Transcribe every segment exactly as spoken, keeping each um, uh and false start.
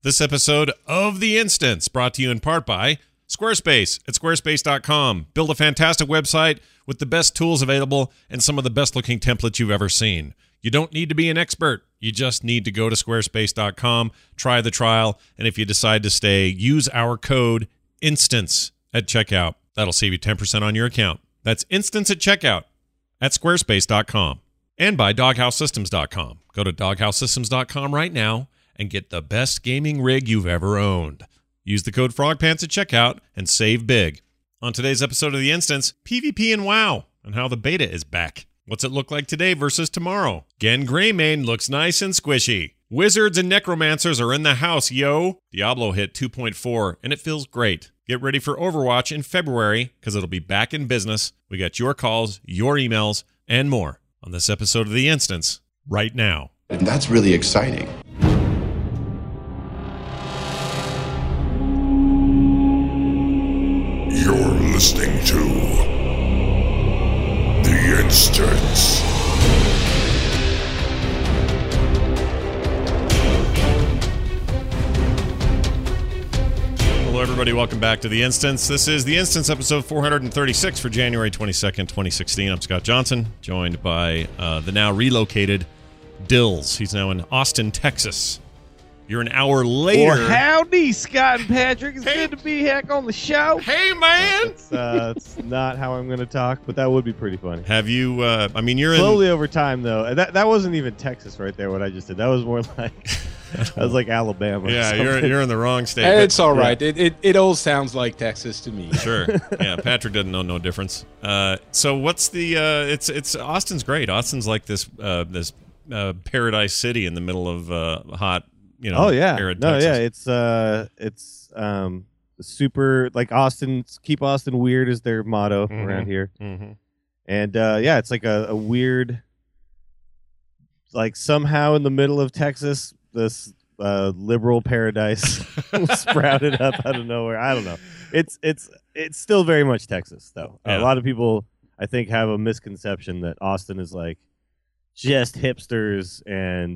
This episode of The Instance brought to you in part by Squarespace at squarespace dot com. Build a fantastic website with the best tools available and some of the best looking templates you've ever seen. You don't need to be an expert. You just need to go to squarespace dot com, try the trial, and if you decide to stay, use our code INSTANCE at checkout. That'll save you ten percent on your account. That's INSTANCE at checkout at squarespace dot com. And by doghouse systems dot com. Go to doghouse systems dot com right now and get the best gaming rig you've ever owned. Use the code FROGPANTS at checkout and save big. On today's episode of The Instance, PvP and WoW, and how the beta is back. What's it look like today versus tomorrow? Gen Greymane looks nice and squishy. Wizards and Necromancers are in the house, yo! Diablo hit two point four, and it feels great. Get ready for Overwatch in February, because it'll be back in business. We got your calls, your emails, and more on this episode of The Instance right now. And that's really exciting. You're listening to The Instance. Hello, everybody. Welcome back to The Instance. This is The Instance, episode four thirty-six for January twenty-second, twenty sixteen. I'm Scott Johnson, joined by uh, the now relocated Dills. He's now in Austin, Texas. You're an hour later. Well, howdy, Scott and Patrick. It's Hey. good to be back on the show. Hey, man! It's, uh, it's not how I'm going to talk, but that would be pretty funny. Have you, uh, I mean, you're in... Slowly over time, though. And That that wasn't even Texas right there, what I just did. That was more like, that was like Alabama. or Yeah, you're something. you're in the wrong state. And but- it's all right. It, it it all sounds like Texas to me. Sure. Yeah, Patrick doesn't know no difference. Uh, so what's the? Uh, it's it's Austin's great. Austin's like this uh, this uh, paradise city in the middle of uh, hot, you know. Oh, yeah. arid No, Texas. yeah. It's, uh, it's um, super, like Austin, keep Austin weird is their motto Mhm. around here. Mm-hmm. And uh, yeah, it's like a, a weird, like somehow in the middle of Texas, this uh, liberal paradise sprouted up out of nowhere. I don't know. It's it's it's still very much Texas, though. Yeah. A lot of people, I think, have a misconception that Austin is like just hipsters and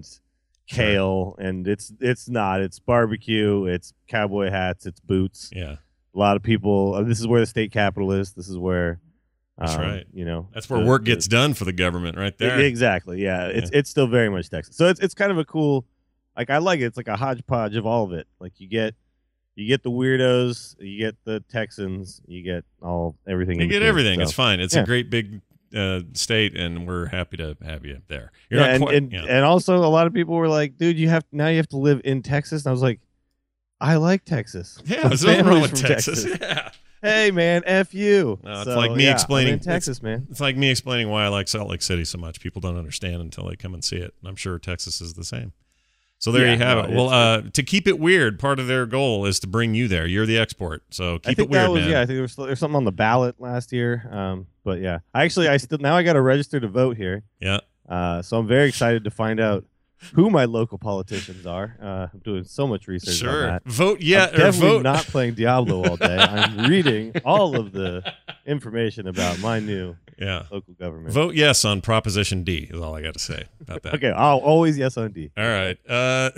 kale, and it's it's not. It's barbecue. It's cowboy hats. It's boots. Yeah, A lot of people. Uh, this is where the state capitol is. This is where. That's um, right. You know, that's where the- work the- gets done for the government, right there. Exactly. Yeah. It's it's still very much Texas. So it's it's kind of a cool, like I like it. It's like a hodgepodge of all of it. Like you get you get the weirdos, you get the Texans, you get all everything. You in get between. everything. So, It's fine. It's yeah. a great big uh, state, and we're happy to have you there. You're Yeah, not and quite. and, yeah. and also a lot of people were like, dude, you have now you have to live in Texas. And I was like, I like Texas. yeah, My there's nothing wrong family's with from Texas. Yeah. Hey man, F you. No, it's So, like me yeah, explaining- I'm in Texas, man. It's like me explaining why I like Salt Lake City so much. People don't understand until they come and see it. And I'm sure Texas is the same. So there Yeah, you have no, it. Well, it's- uh, to keep it weird, part of their goal is to bring you there. You're the export, so keep I think it weird, that was man. yeah. I think there was, there was something on the ballot last year. Um, but yeah, I actually I still now I got to register to vote here. Yeah. Uh, so I'm very excited to find out who my local politicians are. Uh, I'm doing so much research on Sure. that. Vote yeah I'm or definitely vote. not playing Diablo all day. I'm reading all of the information about my new Yeah. local government. Vote yes on Proposition D is all I got to say about that. Okay, I'll always yes on D. All right. Uh,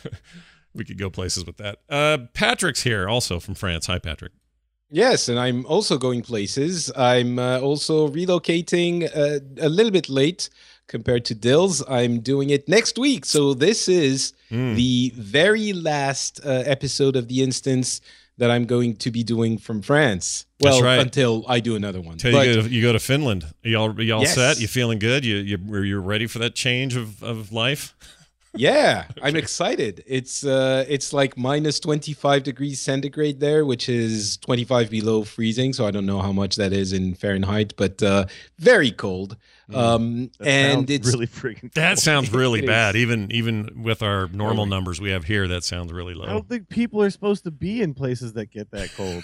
we could go places with that. Uh, Patrick's here also from France. Hi, Patrick. Yes, and I'm also going places. I'm uh, also relocating uh, a little bit late compared to Dills. I'm doing it next week. So this is Mm. the very last uh, episode of The Instance that I'm going to be doing from France. That's Well, right. until I do another one. Till But- you go, to, you go to Finland. Are y'all, are y'all Yes. set? You feeling good? You you you're ready for that change of, of life? Yeah, I'm excited. It's uh, it's like minus twenty-five degrees centigrade there, which is twenty-five below freezing. So I don't know how much that is in Fahrenheit, but uh, very cold. Um, That and sounds it's really freaking. That cool. sounds really It bad. is. Even even with our normal numbers we have here, that sounds really I low. don't think people are supposed to be in places that get that cold.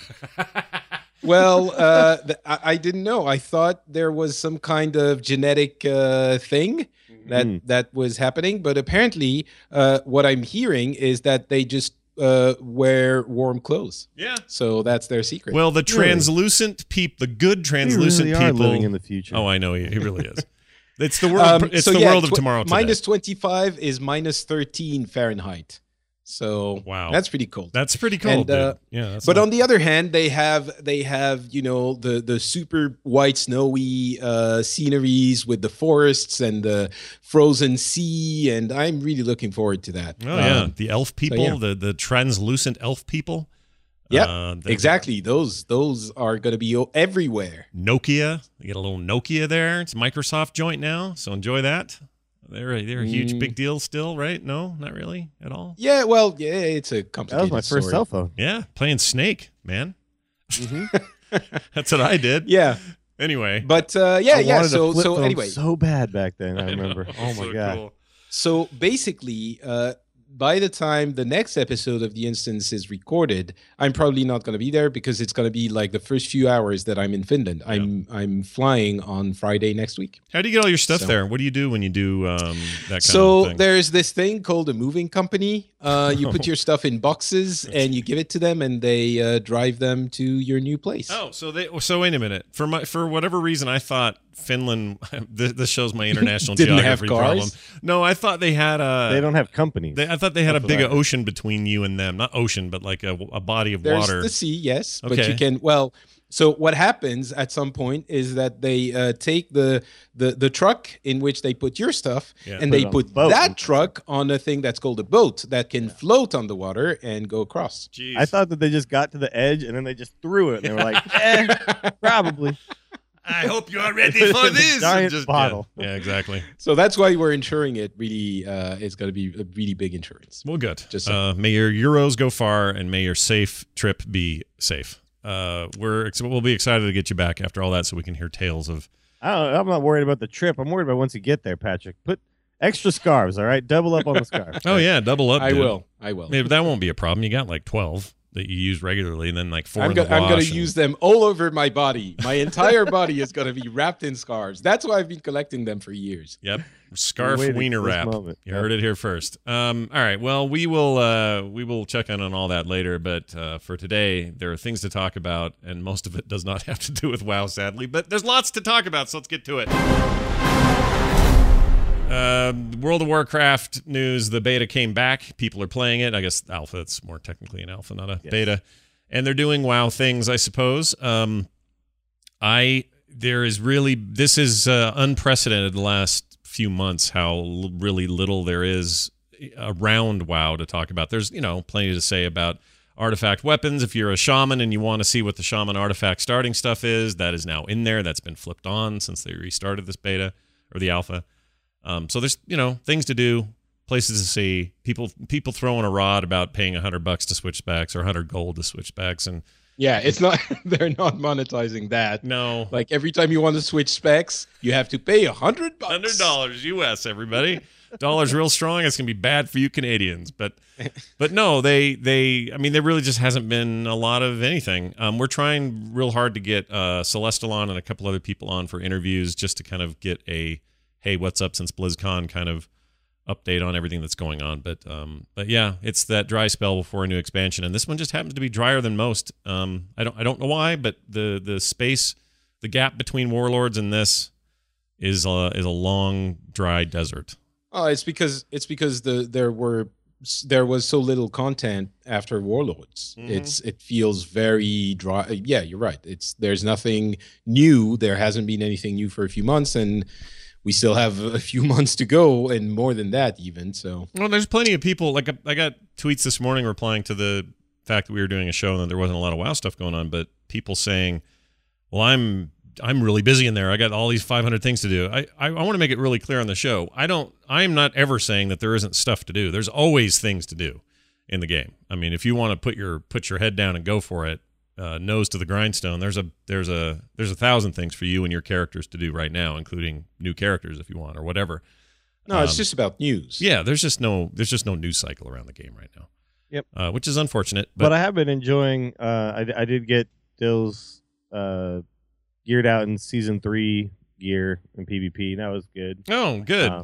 well, uh, th- I, I didn't know. I thought there was some kind of genetic uh, thing that Mm. that was happening, but apparently, uh, what I'm hearing is that they just uh, wear warm clothes. Yeah. So that's their secret. Well, the Really? translucent peep, the good We translucent really are people. living in the future. Oh, I know he, he really is. It's the world. Um, it's so the yeah, world of tw- tomorrow today. Minus twenty-five is minus thirteen Fahrenheit. So Wow. that's pretty cool. That's pretty cool. And, uh, dude. Yeah. That's But not- on the other hand, they have they have you know the the super white snowy uh, sceneries with the forests and the frozen sea, and I'm really looking forward to that. oh yeah, Um, the elf people, yeah. the the translucent elf people. yeah, Uh, the- exactly. Those those are going to be o- everywhere. Nokia. They get a little Nokia there. It's a Microsoft joint now, so enjoy that. They're a, they're a huge Mm. big deal still, right? No, not really at all. Yeah, well, yeah, it's a That complicated. was my first story. cell phone. Yeah, playing Snake, man. hmm That's what I did. Yeah, Anyway. but uh, yeah, I yeah. wanted a So flip so phone anyway, so bad back then. I remember. know, Oh my so god. cool. So basically, uh, by the time the next episode of The Instance is recorded, I'm probably not going to be there because it's going to be like the first few hours that I'm in Finland. I'm I'm flying on Friday next week. How do you get all your stuff So- there? What do you do when you do um, that kind So of thing? there's this thing called a moving company. Uh, you put your stuff in boxes and you give it to them, and they uh, drive them to your new place. Oh, so they. So wait a minute. For my for whatever reason, I thought Finland. This, this shows my international Didn't have geography cars? problem. No, I thought they had a. They don't have companies. They, I thought they had a That's big what I- ocean between you and them. Not ocean, but like a, a body of There's water. the sea, yes, but Okay. you can well. So what happens at some point is that they uh, take the, the the truck in which they put your stuff, Yeah. and Put they it on put the boat. that truck on a thing that's called a boat that can float on the water and go across. Jeez. I thought that they just got to the edge and then they just threw it. And they were like, eh, probably. I hope you are ready for this. Giant Just- bottle. Yeah, yeah, exactly. So that's why we're insuring it. Really, uh, it's going to be a really big insurance. Well, good. Just so- uh, may your euros go far, and may your safe trip be safe. Uh, we're ex- we'll be excited to get you back after all that, so we can hear tales of. I don't, I'm not worried about the trip. I'm worried about once you get there, Patrick. Put extra scarves, all right? Double up on the scarves. Oh yeah, double up. I dude. will. I will. Maybe that won't be a problem. You got like twelve that you use regularly, and then like four I'm, in go- the I'm wash. going to and- use them all over my body. My entire body is going to be wrapped in scarves. That's why I've been collecting them for years. Yep, scarf Waiting wiener for this wrap. moment. You Yep. heard it here first. Um, all right. Well, we will uh, we will check in on all that later. But uh, for today, there are things to talk about, and most of it does not have to do with WoW, sadly. But there's lots to talk about, so let's get to it. Uh, World of Warcraft news: the beta came back. People are playing it. I guess alpha. It's more technically an alpha, not a Yes. beta. And they're doing WoW things, I suppose. Um, I there is really this is uh, unprecedented the last few months. How l- really little there is around WoW to talk about. There's you know plenty to say about artifact weapons. If you're a shaman and you want to see what the shaman artifact starting stuff is, that is now in there. That's been flipped on since they restarted this beta or the alpha. Um, so there's you know things to do, places to see. People people throwing a rod about paying a hundred bucks to switch specs or a hundred gold to switch specs, and Yeah, it's not. They're not monetizing that. no, Like every time you want to switch specs, you have to pay a hundred bucks. hundred dollars U S. Everybody, dollars real strong. It's gonna be bad for you Canadians, but but no, they they. I mean, there really just hasn't been a lot of anything. Um, we're trying real hard to get uh, Celestial on and a couple other people on for interviews, just to kind of get a hey, what's up since BlizzCon kind of update on everything that's going on. But um, but yeah, it's that dry spell before a new expansion, and this one just happens to be drier than most. Um, I don't I don't know why, but the the space, the gap between Warlords and this is a, is a long dry desert. Oh, it's because it's because the there were there was so little content after Warlords. Mhm. It's it feels very dry. Yeah, you're right. It's there's nothing new. There hasn't been anything new for a few months, and we still have a few months to go, and more than that even. So Well, there's plenty of people. Like I got tweets this morning replying to the fact that we were doing a show and that there wasn't a lot of WoW stuff going on, but people saying, "Well, I'm I'm really busy in there. I got all these five hundred things to do." I I, I want to make it really clear on the show. I don't. I'm not ever saying that there isn't stuff to do. There's always things to do in the game. I mean, if you want to put your put your head down and go for it, uh, nose to the grindstone, there's a there's a there's a thousand things for you and your characters to do right now, including new characters if you want or whatever. no, it's Um, just about news. Yeah, there's just no there's just no news cycle around the game right now. Yep. Uh, which is unfortunate. But, But, I have been enjoying. Uh, I, I did get Dill's uh, geared out in season three gear in PvP. That was good. oh, good. Um,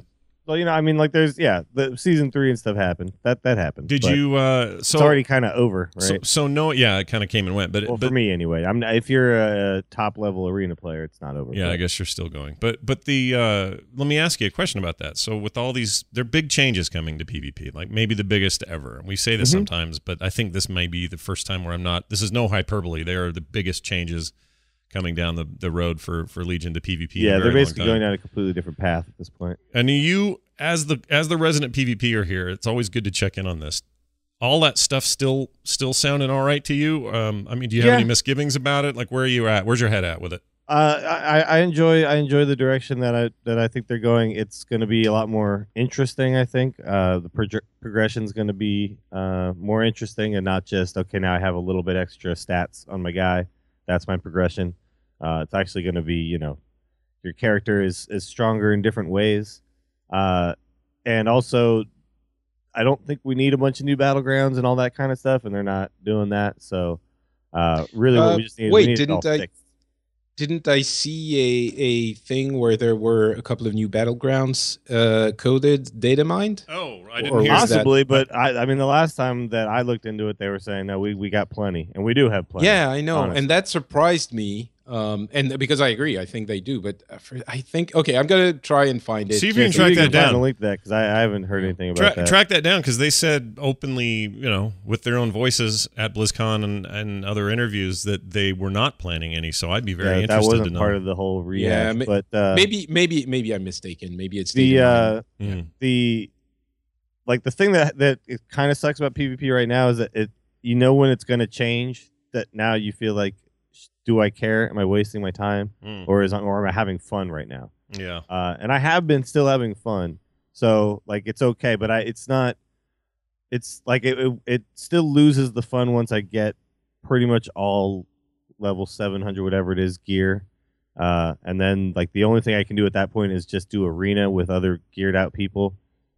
So you know, I mean, like there's yeah, the season three and stuff happened. That that happened. Did but you? Uh, so it's already kind of over, right? So, so no, yeah, it kind of came and went, but well, but for me anyway. I'm if you're a top level arena player, it's not over. yeah, but. I guess you're still going. But but the uh, let me ask you a question about that. So with all these, there are big changes coming to PvP, like maybe the biggest ever. We say this Mhm. sometimes, but I think this may be the first time where I'm not. This is no hyperbole. They are the biggest changes coming down the, the road for, for Legion to PvP. in a Yeah, very they're basically long time. going down a completely different path at this point. And you, as the as the resident PvPer here, it's always good to check in on this. All that stuff still still sounding all right to you? Um, I mean, do you have Yeah. any misgivings about it? Like, where are you at? Where's your head at with it? Uh, I, I enjoy I enjoy the direction that I that I think they're going. It's going to be a lot more interesting. I think uh, the prog- progression is going to be uh, more interesting and not just okay. Now I have a little bit extra stats on my guy. That's my progression. Uh, it's actually going to be you know your character is is stronger in different ways, uh, and also I don't think we need a bunch of new battlegrounds and all that kind of stuff, and they're not doing that. So uh, really, what Uh, we just need. wait, we need it all didn't I- fixed. Didn't I see a, a thing where there were a couple of new battlegrounds uh, coded data mined? Oh, I didn't or hear that. possibly, but I, I mean, the last time that I looked into it, they were saying no, we, we got plenty, and we do have plenty. Yeah, I know, honestly. and that surprised me. Um, and because I agree, I think they do. But uh, for, I think okay, I'm gonna try and find it. See if you can So track we that can find down. a link to that because I, I haven't heard anything about Tra- that. track that down because they said openly, you know, with their own voices at BlizzCon and, and other interviews that they were not planning any. So I'd be very Yeah, that interested wasn't to know. part of the whole rehash. Yeah, ma- but uh, maybe maybe maybe I'm mistaken. Maybe it's the data uh, mined. Mm. the like the thing that that it kind of sucks about PvP right now is that it you know when it's going to change. That now you feel like, do I care? Am I wasting my time, Mm. or is or am I having fun right now? Yeah. Uh, and I have been still having fun, so like it's okay. But I, it's not. It's like it, it. It still loses the fun once I get pretty much all level seven hundred, whatever it is, gear. Uh, and then like the only thing I can do at that point is just do arena with other geared out people,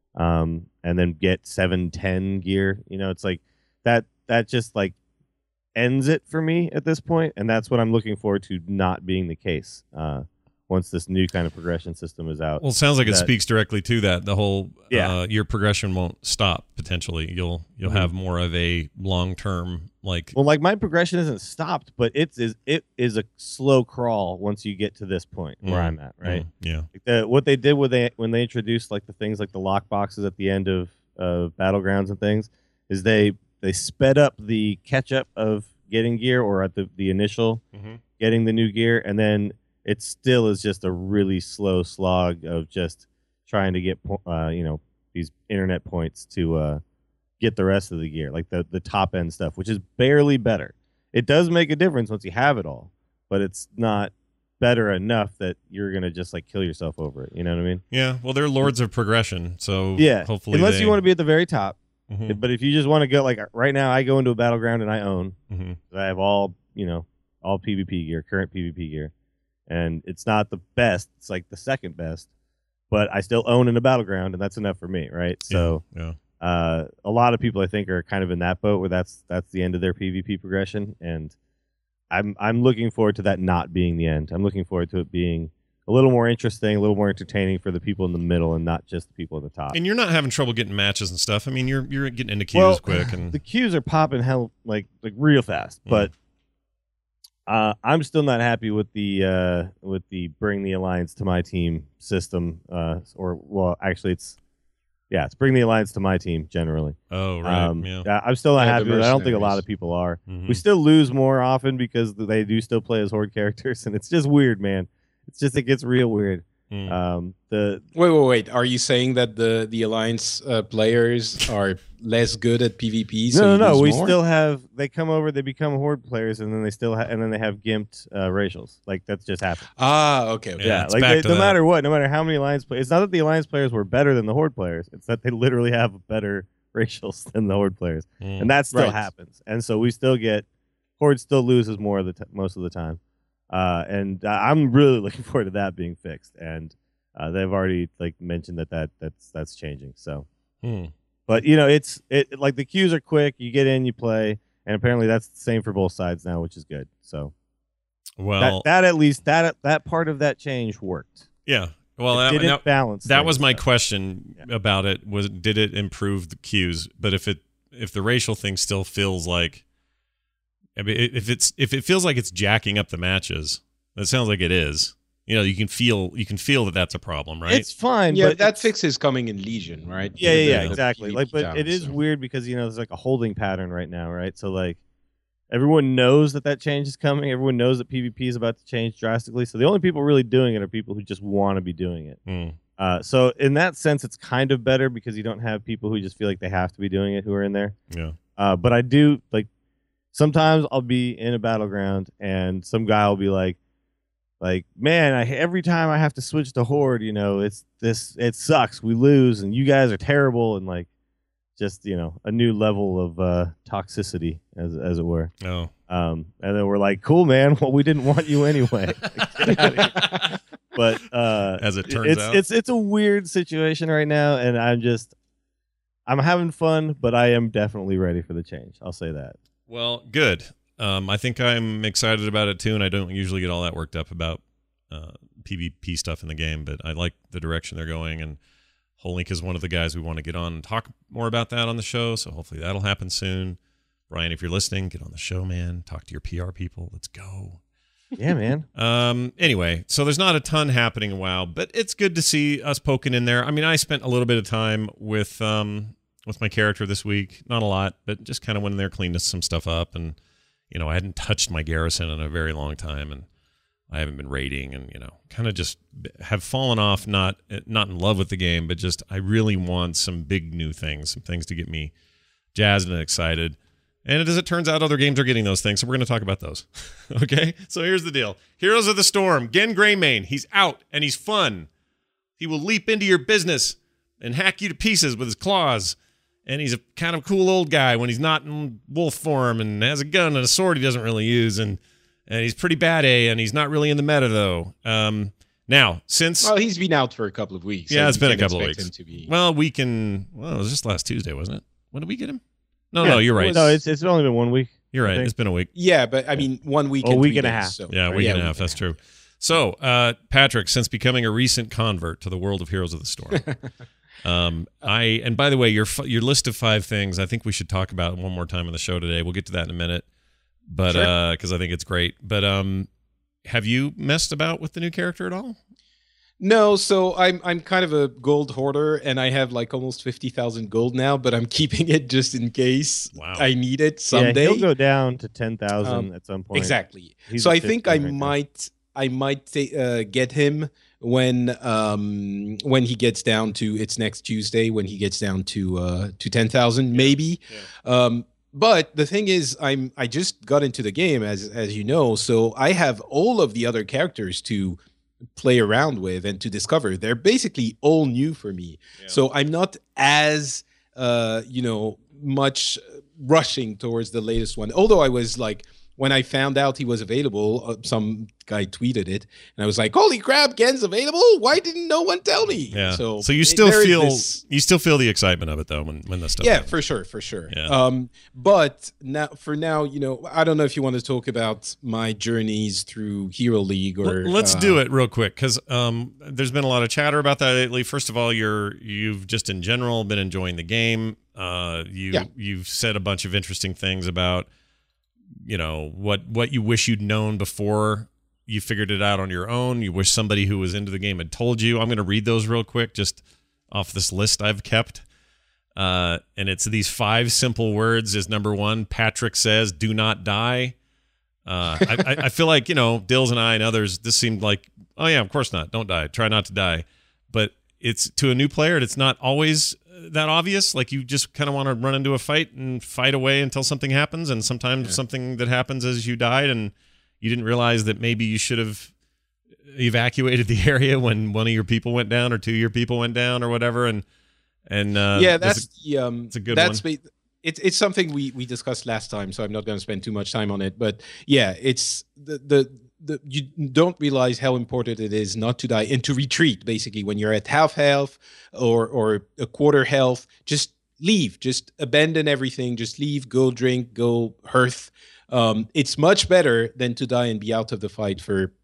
um, and then get seven ten gear. You know, it's like that. That just like ends it for me at this point, and that's what I'm looking forward to not being the case. Uh, once this new kind of progression system is out. Well, it sounds like it that- speaks directly to that. The whole, Yeah. uh, your progression won't stop. Potentially, you'll you'll Mhm. have more of a long term like. Well, like my progression isn't stopped, but it's is it is a slow crawl once you get to this point where Mm, I'm at, right? mm, yeah. Like the, what they did when they when they introduced like the things like the lock boxes at the end of of battlegrounds and things is they they sped up the catch up of getting gear or at the the initial Mhm. getting the new gear, and then it still is just a really slow slog of just trying to get po- uh, you know these internet points to uh, get the rest of the gear, like the the top end stuff, which is barely better. It does make a difference once you have it all, but it's not better enough that you're gonna just like kill yourself over it. You know what I mean? Yeah. Well, they're lords of progression, so Yeah. hopefully, Unless they, you want to be at the very top, Mhm, but if you just want to go like right now, I go into a battleground and I own. mhm. I have all you know all PvP gear, current PvP gear, and it's not the best. It's like the second best, but I still own in a battleground, and that's enough for me, right? So. yeah. Uh, a lot of people I think are kind of in that boat where that's that's the end of their PvP progression, and I'm I'm looking forward to that not being the end. I'm looking forward to it being a little more interesting, a little more entertaining for the people in the middle, and not just the people at the top. And you're not having trouble getting matches and stuff. I mean, you're you're getting into queues Well, quick, and The queues are popping hell like like real fast, Mm. but uh, I'm still not happy with the uh, with the bring the alliance to my team system. Uh, or well, actually, it's yeah, it's bring the alliance to my team generally. oh right, Um, yeah. I'm still not Yeah, happy the with it. I don't think a lot mercenaries. of people are. Mhm. We still lose more often because they do still play as horde characters, and it's just weird, man. It's just it gets real weird. Mm. Um, the Wait, wait, wait. Are you saying that the the alliance uh, players are less good at PvP? So no, you no, no. lose We more? still have. They come over, they become horde players, and then they still ha- and then they have gimped uh, racials. Like that's just happened. Ah, okay. okay. Yeah, it's like back they, to no that. matter what, no matter how many alliance players. It's not that the alliance players were better than the horde players. It's that they literally have better racials than the horde players, Mm. and that still Right. happens. And so we still get horde still loses more of the t- most of the time. Uh, and uh, I'm really looking forward to that being fixed. And uh, they've already like mentioned that, that that's that's changing. So, Hmm. but you know, it's it like the queues are quick. You get in, you play, and apparently that's the same for both sides now, which is good. So Well, that that at least that that part of that change worked. yeah. Well, it that, didn't now, balance. that things, was my so. question Yeah. about it. Was did it improve the cues? But if it if the racial thing still feels like, I mean, if it's if it feels like it's jacking up the matches, that sounds like it is. You know, you can feel you can feel that that's a problem, right? It's fine. Yeah, but that it's- fix is coming in Legion, right? Yeah, The- yeah, yeah, the exactly. PvP Like, but it town, is so. weird because you know there's like a holding pattern right now, right? So like, everyone knows that that change is coming. Everyone knows that PvP is about to change drastically. So the only people really doing it are people who just want to be doing it. Hmm. Uh, so in that sense, it's kind of better because you don't have people who just feel like they have to be doing it who are in there. Yeah. Uh, but I do like sometimes I'll be in a battleground and some guy will be like, like, man, I every time I have to switch to Horde, you know, it's this, it sucks. We lose, and you guys are terrible, and like, just you know, a new level of uh, toxicity, as as it were. Oh. Um, and then we're like, cool, man. Well, we didn't want you anyway. But uh, As it turns it's, out. it's it's a weird situation right now, and I'm just I'm having fun, but I am definitely ready for the change. I'll say that. Well, good. Um, I think I'm excited about it too, and I don't usually get all that worked up about uh, PvP stuff in the game, but I like the direction they're going, and Holink is one of the guys we want to get on and talk more about that on the show, so hopefully that'll happen soon. Brian, if you're listening, get on the show, man. Talk to your P R people. Let's go. Yeah, man. Um. Anyway, so there's not a ton happening in WoW, but it's good to see us poking in there. I mean, I spent a little bit of time with um with my character this week. Not a lot, but just kind of went in there, cleaned some stuff up, and you know, I hadn't touched my garrison in a very long time, and I haven't been raiding, and you know, kind of just have fallen off. Not not in love with the game, but just I really want some big new things, some things to get me jazzed and excited. And as it turns out, other games are getting those things, so we're going to talk about those. Okay? So here's the deal. Heroes of the Storm, Gen Greymane. He's out, and he's fun. He will leap into your business and hack you to pieces with his claws. And he's a kind of cool old guy when he's not in wolf form and has a gun and a sword he doesn't really use. And, and he's pretty bad A, and he's not really in the meta, though. Um, now, since... Well, he's been out for a couple of weeks. Yeah, so it's you been a can couple of expect weeks. him to be- Well, we can... Well, it was just last Tuesday, wasn't it? When did we get him? No, Yeah. no, you're right. No, it's it's only been one week. You're I right. think. It's been a week. Yeah, but I mean, one week A and week three and a days, half. So. Yeah, a week and a half. That's true. So, uh, Patrick, since becoming a recent convert to the world of Heroes of the Storm, um, I and by the way, your f- your list of five things, I think we should talk about one more time on the show today. We'll get to that in a minute, but because Sure. I think it's great. But um, have you messed about with the new character at all? No, so I'm I'm kind of a gold hoarder, and I have like almost fifty thousand gold now, but I'm keeping it just in case Wow. I need it someday. Yeah, he'll go down to ten thousand Um, at some point. Exactly. He's so at I think I fifteen right now. might I might ta- uh, get him when um when he gets down to it's next Tuesday when he gets down to uh to ten thousand maybe. Um but the thing is I'm I just got into the game as as you know, so I have all of the other characters to play around with and to discover. They're basically all new for me. Yeah. So I'm not as uh you know much rushing towards the latest one. Although I was like when I found out he was available, uh, some guy tweeted it, and I was like, "Holy crap, Gen's available! Why didn't no one tell me?" Yeah. So, So you it- still there is feel this- you still feel the excitement of it though when when this stuff. yeah, happens. for sure, for sure. Yeah. Um, but now, for now, you know, I don't know if you want to talk about my journeys through Hero League or. L- Let's uh, do it real quick because um, there's been a lot of chatter about that lately. First of all, you're you've just in general been enjoying the game. Uh, you Yeah. you've said a bunch of interesting things about you know what what you wish you'd known before you figured it out on your own. You wish somebody who was into the game had told you. I'm going to read those real quick, just off this list I've kept. Uh, and it's these five simple words. Is number one, Patrick says, "Do not die." Uh, I, I, I feel like, you know, Dills and I and others, this seemed like, oh yeah, of course not. Don't die. Try not to die. But it's to a new player, it's not always that obvious. Like you just kind of want to run into a fight and fight away until something happens. And sometimes Yeah. something that happens is you died and you didn't realize that maybe you should have evacuated the area when one of your people went down or two of your people went down or whatever. And, and, uh, yeah, there's that's the um, it's a good that's one. ba- it's it's something we we discussed last time, so I'm not going to spend too much time on it. But yeah, it's the the. The, you don't realize how important it is not to die and to retreat. Basically, when you're at half health or or a quarter health, just leave, just abandon everything, just leave, go drink, go hearth. Um, it's much better than to die and be out of the fight for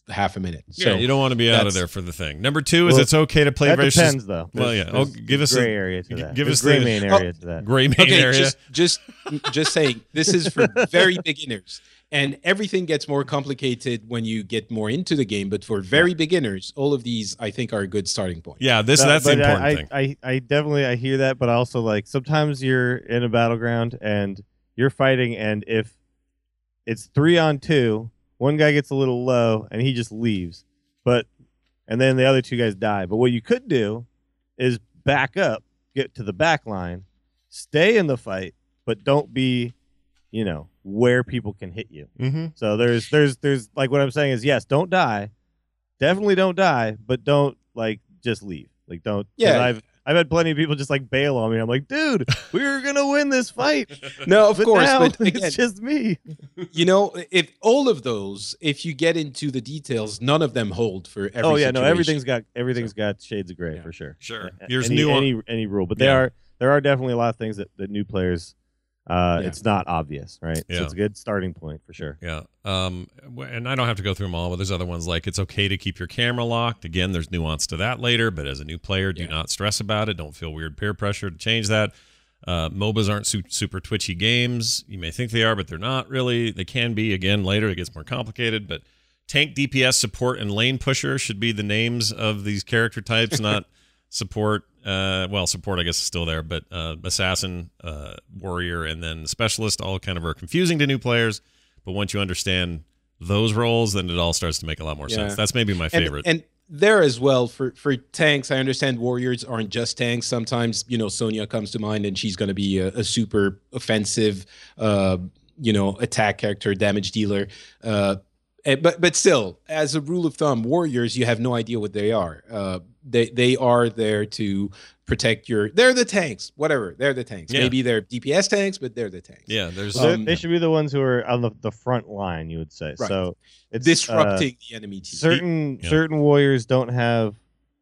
half a minute. Yeah, So you don't want to be out of that's- there for the thing. Number two is Well, it's okay to play That very depends, though. Well, There's- yeah. Oh, there's- give us there's a- gray area to that. give There's us gray the- main Oh, area to that. gray main okay, area. just just just saying this is for very beginners, and everything gets more complicated when you get more into the game. But for very beginners, all of these I think are a good starting point. yeah, this No, that's the but important I, thing. I, I, I definitely I hear that, but also like sometimes you're in a battleground and you're fighting, and if it's three on two, one guy gets a little low and he just leaves, but and then the other two guys die. But what you could do is back up, get to the back line, stay in the fight, but don't be, you know, where people can hit you. mm-hmm. So there's there's there's like what I'm saying is yes, don't die, definitely don't die, but don't like just leave. Like don't. 'cause Yeah. I've I've had plenty of people just like bail on me. I'm like, dude, we were gonna win this fight. No, of but course, now but again, it's just me. you know, if all of those, if you get into the details, none of them hold for every. Oh yeah, no, situation. everything's got everything's got shades of gray Yeah. for sure. Sure. A- There's any, new any any rule, but there Yeah. are there are definitely a lot of things that, that new players. Uh, Yeah. It's not obvious, right? Yeah. So it's a good starting point for sure. Yeah. Um, w- and I don't have to go through them all, but there's other ones like it's okay to keep your camera locked. Again, there's nuance to that later, but as a new player, do Yeah. not stress about it. Don't feel weird peer pressure to change that. Uh, M O B As aren't su- super twitchy games. You may think they are, but they're not really. They can be. Again, later it gets more complicated, but tank, D P S, support, and lane pusher should be the names of these character types, not support. Uh, well, support I guess is still there, but uh, assassin, uh, warrior, and then specialist all kind of are confusing to new players. But once you understand those roles, then it all starts to make a lot more Yeah. sense. That's maybe my And- favorite. And, there as well for for tanks, I understand warriors aren't just tanks. Sometimes you know Sonya comes to mind, and she's going to be a, a super offensive, uh, you know, attack character, damage dealer. Uh, and- but but still, as a rule of thumb, warriors you have no idea what they are. Uh, they they are there to protect your. They're the tanks, whatever. They're the tanks. Yeah. Maybe they're D P S tanks, but they're the tanks. yeah, there's So Um, they should be the ones who are on the, the front line, you would say. Right. So it's uh, Disrupting the enemy team. certain Yeah. certain warriors don't have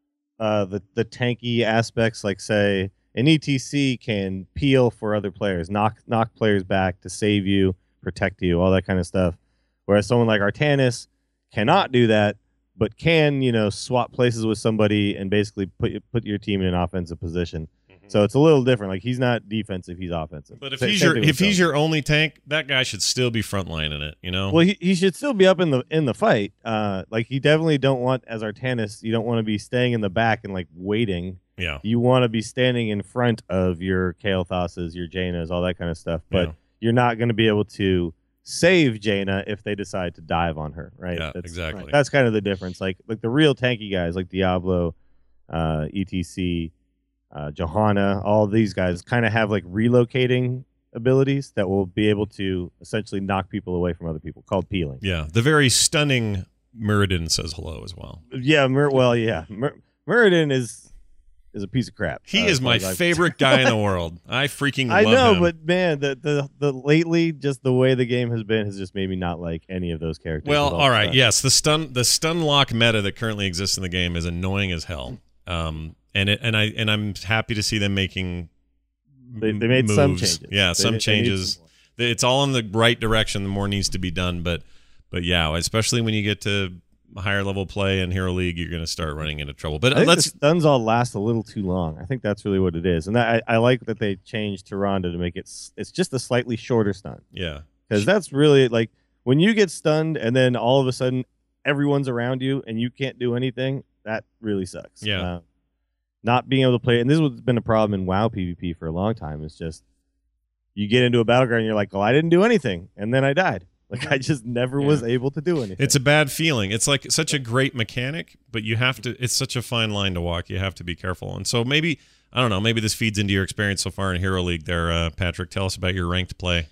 uh, the the tanky aspects. Like say an E T C can peel for other players, knock knock players back to save you, protect you, all that kind of stuff. Whereas someone like Artanis cannot do that, but can you know swap places with somebody and basically put you- put your team in an offensive position. So it's a little different. Like he's not defensive, he's offensive. But if Sa- he's same your thing with if he's Sonya. your only tank, that guy should still be frontline in it. You know. Well, he, he should still be up in the in the fight. Uh, like you definitely don't want as Artanis, you don't want to be staying in the back and like waiting. yeah. You want to be standing in front of your Kael'thas's, your Jaina's, all that kind of stuff. But Yeah. you're not going to be able to save Jaina if they decide to dive on her, right? Yeah, that's, exactly. That's kind of the difference. Like like the real tanky guys, like Diablo, uh, E T C, uh, Johanna, all these guys kind of have like relocating abilities that will be able to essentially knock people away from other people, called peeling. Yeah. The very stunning Muradin says hello as well. Yeah, Mur- well, yeah, Mur- Muradin is is a piece of crap. He uh, is as far my as I've- favorite guy in the world. I freaking I love know, him. but man, the, the the lately just the way the game has been has just made me not like any of those characters. Well, at all right, Uh, yes, the stun the stun lock meta that currently exists in the game is annoying as hell. Um, and it and I and I'm happy to see them making They, they made some moves. changes. Yeah, They- some they need changes. some more. It's all in the right direction. The more needs to be done, but but yeah, especially when you get to higher level play in Hero League, you're going to start running into trouble. But I think let's the stuns all last a little too long. I think that's really what it is, and that, I, I like that they changed Tyrande to make it. s- It's just a slightly shorter stun yeah. because that's really like when you get stunned and then all of a sudden everyone's around you and you can't do anything. That really sucks. Yeah. Uh, not being able to play, and this has been a problem in WoW PvP for a long time. It's just you get into a battleground, and you're like, "Oh, I didn't do anything," and then I died. Like I just never Yeah. was able to do anything. It's a bad feeling. It's like such a great mechanic, but you have to. It's such a fine line to walk. You have to be careful. And so maybe I don't know. Maybe this feeds into your experience so far in Hero League. There, uh, Patrick, tell us about your ranked play.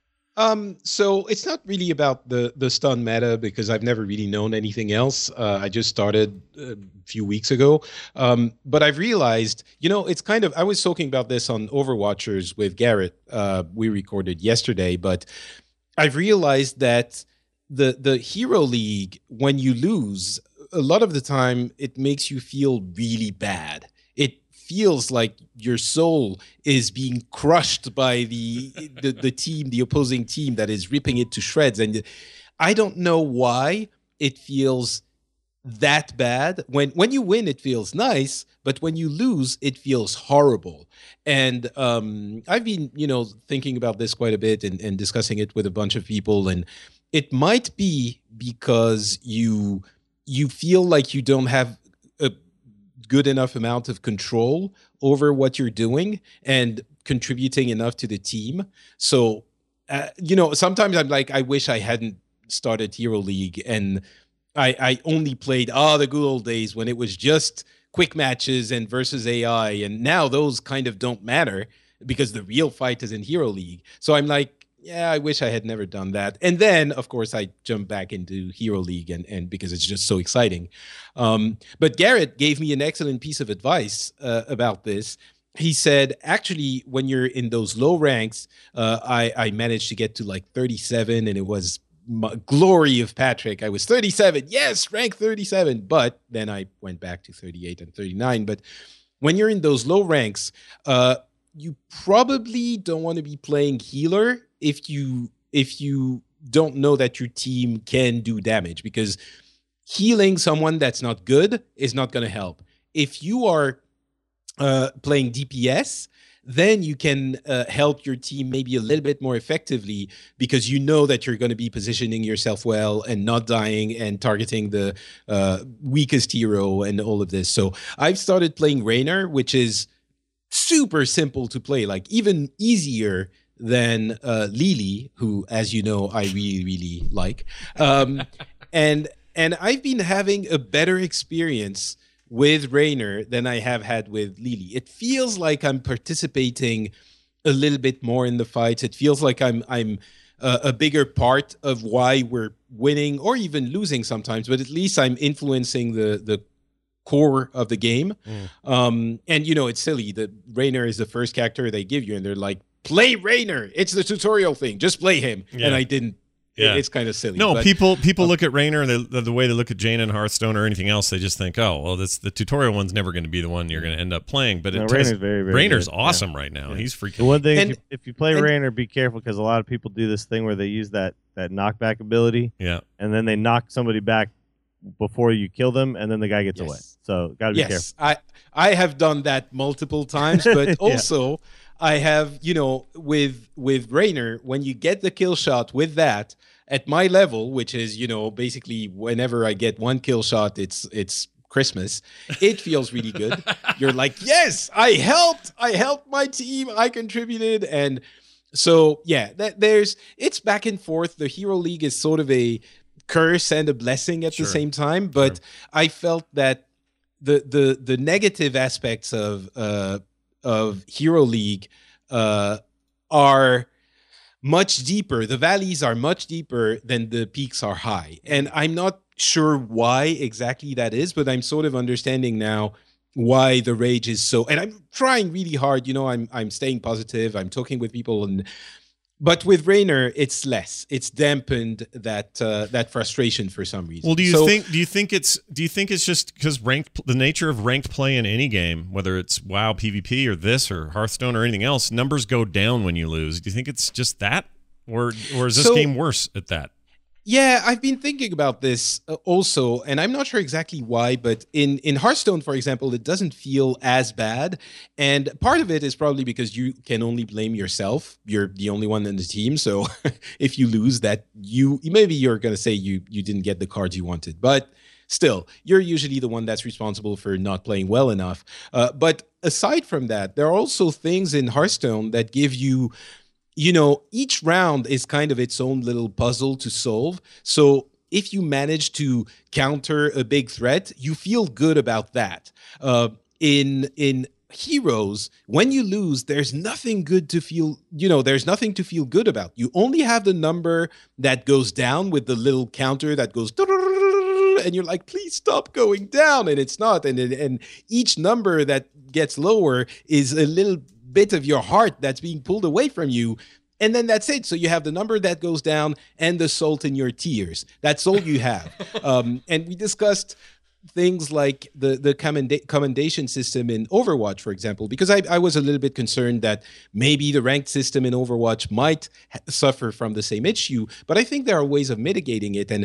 Um, so it's not really about the the stun meta because I've never really known anything else. Uh, I just started a few weeks ago, um, but I've realized, you know, it's kind of. I was talking about this on Overwatchers with Garrett. Uh, we recorded yesterday, but I've realized that the the Hero League, when you lose, a lot of the time it makes you feel really bad. It feels like your soul is being crushed by the, the the team, the opposing team that is ripping it to shreds. And I don't know why it feels that bad. When when you win, it feels nice, but when you lose, it feels horrible. And um, I've been, you know, thinking about this quite a bit and, and discussing it with a bunch of people. And it might be because you you feel like you don't have a good enough amount of control over what you're doing and contributing enough to the team. So, uh, you know, sometimes I'm like, I wish I hadn't started Hero League and I, I only played ah the good old days when it was just quick matches and versus A I, and now those kind of don't matter because the real fight is in Hero League. So I'm like, yeah, I wish I had never done that. And then, of course, I jump back into Hero League, and and because it's just so exciting. Um, but Garrett gave me an excellent piece of advice uh, about this. He said, actually, when you're in those low ranks, uh, I I managed to get to like thirty-seven, and it was my glory of Patrick. I was thirty-seven. Yes, rank thirty-seven. But then I went back to thirty-eight and thirty-nine. But when you're in those low ranks, uh, you probably don't want to be playing healer if you if you don't know that your team can do damage, because healing someone that's not good is not going to help. If you are uh, playing D P S, then you can uh, help your team maybe a little bit more effectively because you know that you're going to be positioning yourself well and not dying and targeting the uh, weakest hero and all of this. So I've started playing Raynor, which is super simple to play, like even easier than uh, Lily, who, as you know, I really, really like. Um, and and I've been having a better experience with Raynor than I have had with Lily. It feels like I'm participating a little bit more in the fights. It feels like I'm I'm uh, a bigger part of why we're winning or even losing sometimes, but at least I'm influencing the the core of the game. Mm. Um, and, you know, it's silly. The Raynor is the first character they give you, and they're like, play Raynor. It's the tutorial thing. Just play him. Yeah. And I didn't. Yeah. It's kind of silly. No, but, people people um, look at Raynor and they, the, the way they look at Jane and Hearthstone or anything else, they just think, oh, well, that's the tutorial one's never going to be the one you're going to end up playing. But no, it Raynor's does, very, very Raynor's good. awesome yeah. right now. Yeah. He's freaking. The one thing, and, if, you, if you play and, Raynor, be careful because a lot of people do this thing where they use that that knockback ability. Yeah. And then they knock somebody back before you kill them, and then the guy gets yes. away. So got to be yes, careful. I I have done that multiple times, but yeah. also I have, you know, with with Raynor, when you get the kill shot with that at my level, which is, you know, basically whenever I get one kill shot, it's it's Christmas. It feels really good. You're like, yes, I helped. I helped my team. I contributed. And so, yeah, that there's it's back and forth. The Hero League is sort of a curse and a blessing at Sure. the same time. But Sure. I felt that the the the negative aspects of uh, of Hero League uh, are much deeper. The valleys are much deeper than the peaks are high. And I'm not sure why exactly that is, but I'm sort of understanding now why the rage is so, and I'm trying really hard, you know, I'm I'm staying positive, I'm talking with people, and but with Raynor, it's less. It's dampened that uh, that frustration for some reason. Well, do you so, think? Do you think it's? Do you think it's just because ranked? The nature of ranked play in any game, whether it's WoW, PvP, or this, or Hearthstone, or anything else, numbers go down when you lose. Do you think it's just that, or or is this So- game worse at that? Yeah, I've been thinking about this uh, also, and I'm not sure exactly why, but in, in Hearthstone, for example, it doesn't feel as bad. And part of it is probably because you can only blame yourself. You're the only one in the team. So if you lose that, you maybe you're going to say you you didn't get the cards you wanted. But still, you're usually the one that's responsible for not playing well enough. Uh, but aside from that, there are also things in Hearthstone that give you... You know, each round is kind of its own little puzzle to solve. So if you manage to counter a big threat, you feel good about that. Uh, in in Heroes, when you lose, there's nothing good to feel, you know, there's nothing to feel good about. You only have the number that goes down with the little counter that goes, and you're like, please stop going down. And it's not. And, and each number that gets lower is a little bit of your heart that's being pulled away from you, and then that's it. So you have the number that goes down and the salt in your tears. That's all you have. um, and we discussed things like the the commenda- commendation system in Overwatch, for example, because I, I was a little bit concerned that maybe the ranked system in Overwatch might ha- suffer from the same issue, but I think there are ways of mitigating it. And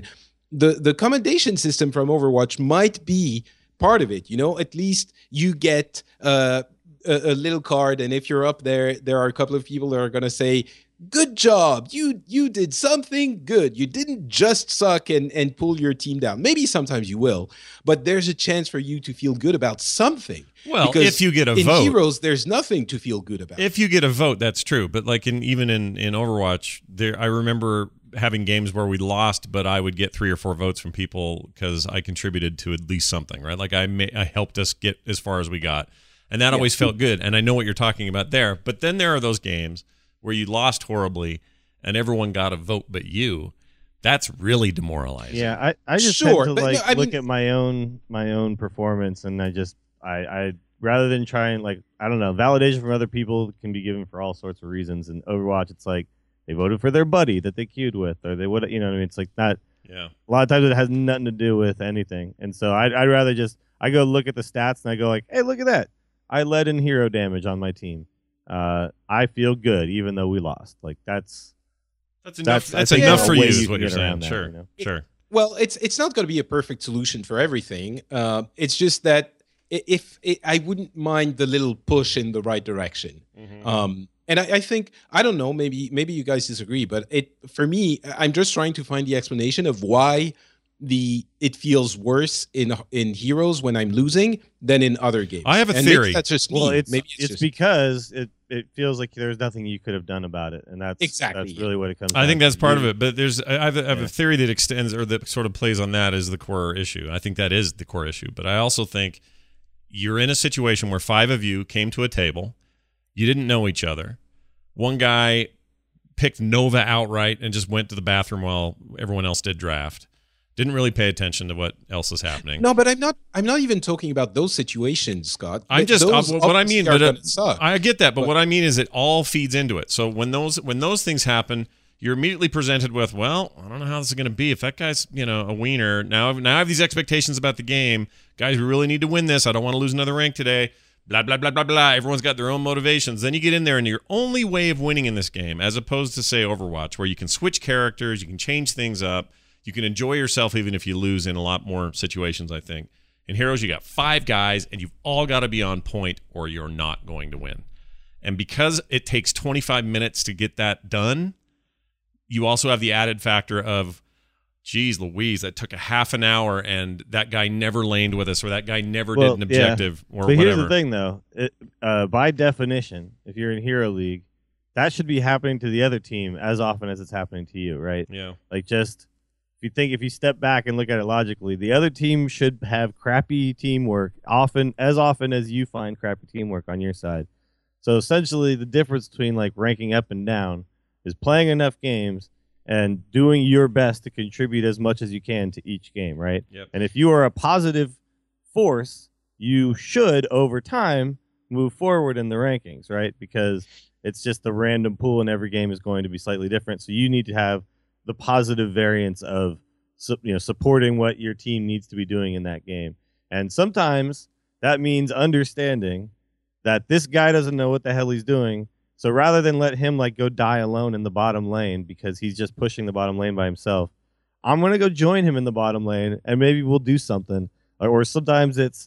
the the commendation system from Overwatch might be part of it. You know, at least you get uh, a, a little card, and if you're up there, there are a couple of people that are going to say, "Good job, you you did something good. You didn't just suck and and pull your team down." Maybe sometimes you will, but there's a chance for you to feel good about something. Well, because if you get a in vote, Heroes, there's nothing to feel good about. If you get a vote, that's true. But like in even in in Overwatch, there I remember having games where we lost, but I would get three or four votes from people because I contributed to at least something, right? Like I may, I helped us get as far as we got, and that yeah. always felt good. And I know what you're talking about there. But then there are those games where you lost horribly and everyone got a vote but you. That's really demoralizing. Yeah, I, I just sure, tend to but like no, I look mean, at my own my own performance, and I just I, I rather than try and like I don't know, validation from other people can be given for all sorts of reasons. In Overwatch, it's like they voted for their buddy that they queued with, or they would, you know what I mean? It's like not. Yeah. A lot of times it has nothing to do with anything, and so I'd, I'd rather just I go look at the stats and I go like, hey, look at that, I led in hero damage on my team. Uh, I feel good even though we lost. Like that's that's enough. That's, that's that's enough for you, you is what you're saying. That, sure, you know? sure. Well, it's it's not going to be a perfect solution for everything. Uh, it's just that if it, I wouldn't mind the little push in the right direction. Mm-hmm. Um, and I, I think I don't know. Maybe maybe you guys disagree, but it for me, I'm just trying to find the explanation of why the it feels worse in in Heroes when I'm losing than in other games. I have a and theory. Maybe that's just me. Well, it's maybe it's, just because it, it feels like there's nothing you could have done about it, and that's Exactly, that's yeah. really what it comes. I down think that's to. part of it, but there's I have, I have Yeah. a theory that extends or that sort of plays on that as the core issue. I think that is the core issue, but I also think you're in a situation where five of you came to a table, you didn't know each other. One guy picked Nova outright and just went to the bathroom while everyone else did draft. Didn't really pay attention to what else is happening. No, but I'm not. I'm not even talking about those situations, Scott. I'm just uh, Those what I mean. obviously But are uh, gonna suck. I get that. But, But- what I mean is it all feeds into it. So when those when those things happen, you're immediately presented with, well, I don't know how this is going to be. If that guy's you know a wiener, now now I have these expectations about the game. Guys, we really need to win this. I don't want to lose another rank today. Blah blah blah blah blah. Everyone's got their own motivations. Then you get in there, and your only way of winning in this game, as opposed to say Overwatch, where you can switch characters, you can change things up. You can enjoy yourself even if you lose in a lot more situations, I think. In Heroes, you got five guys, and you've all got to be on point or you're not going to win. And because it takes twenty-five minutes to get that done, you also have the added factor of, geez Louise, that took a half an hour, and that guy never laned with us, or that guy never Well, did an yeah. objective, or But whatever. here's the thing, though. It, uh, by definition, if you're in Hero League, that should be happening to the other team as often as it's happening to you, right? Yeah. Like just if you think if you step back and look at it logically, the other team should have crappy teamwork often as often as you find crappy teamwork on your side. So essentially the difference between like ranking up and down is playing enough games and doing your best to contribute as much as you can to each game, right? Yep. And if you are a positive force, you should over time move forward in the rankings, right? Because it's just the random pool and every game is going to be slightly different. So you need to have the positive variance of su- you know supporting what your team needs to be doing in that game. And sometimes that means understanding that this guy doesn't know what the hell he's doing. So rather than let him like go die alone in the bottom lane because he's just pushing the bottom lane by himself, I'm going to go join him in the bottom lane and maybe we'll do something. Or, or sometimes it's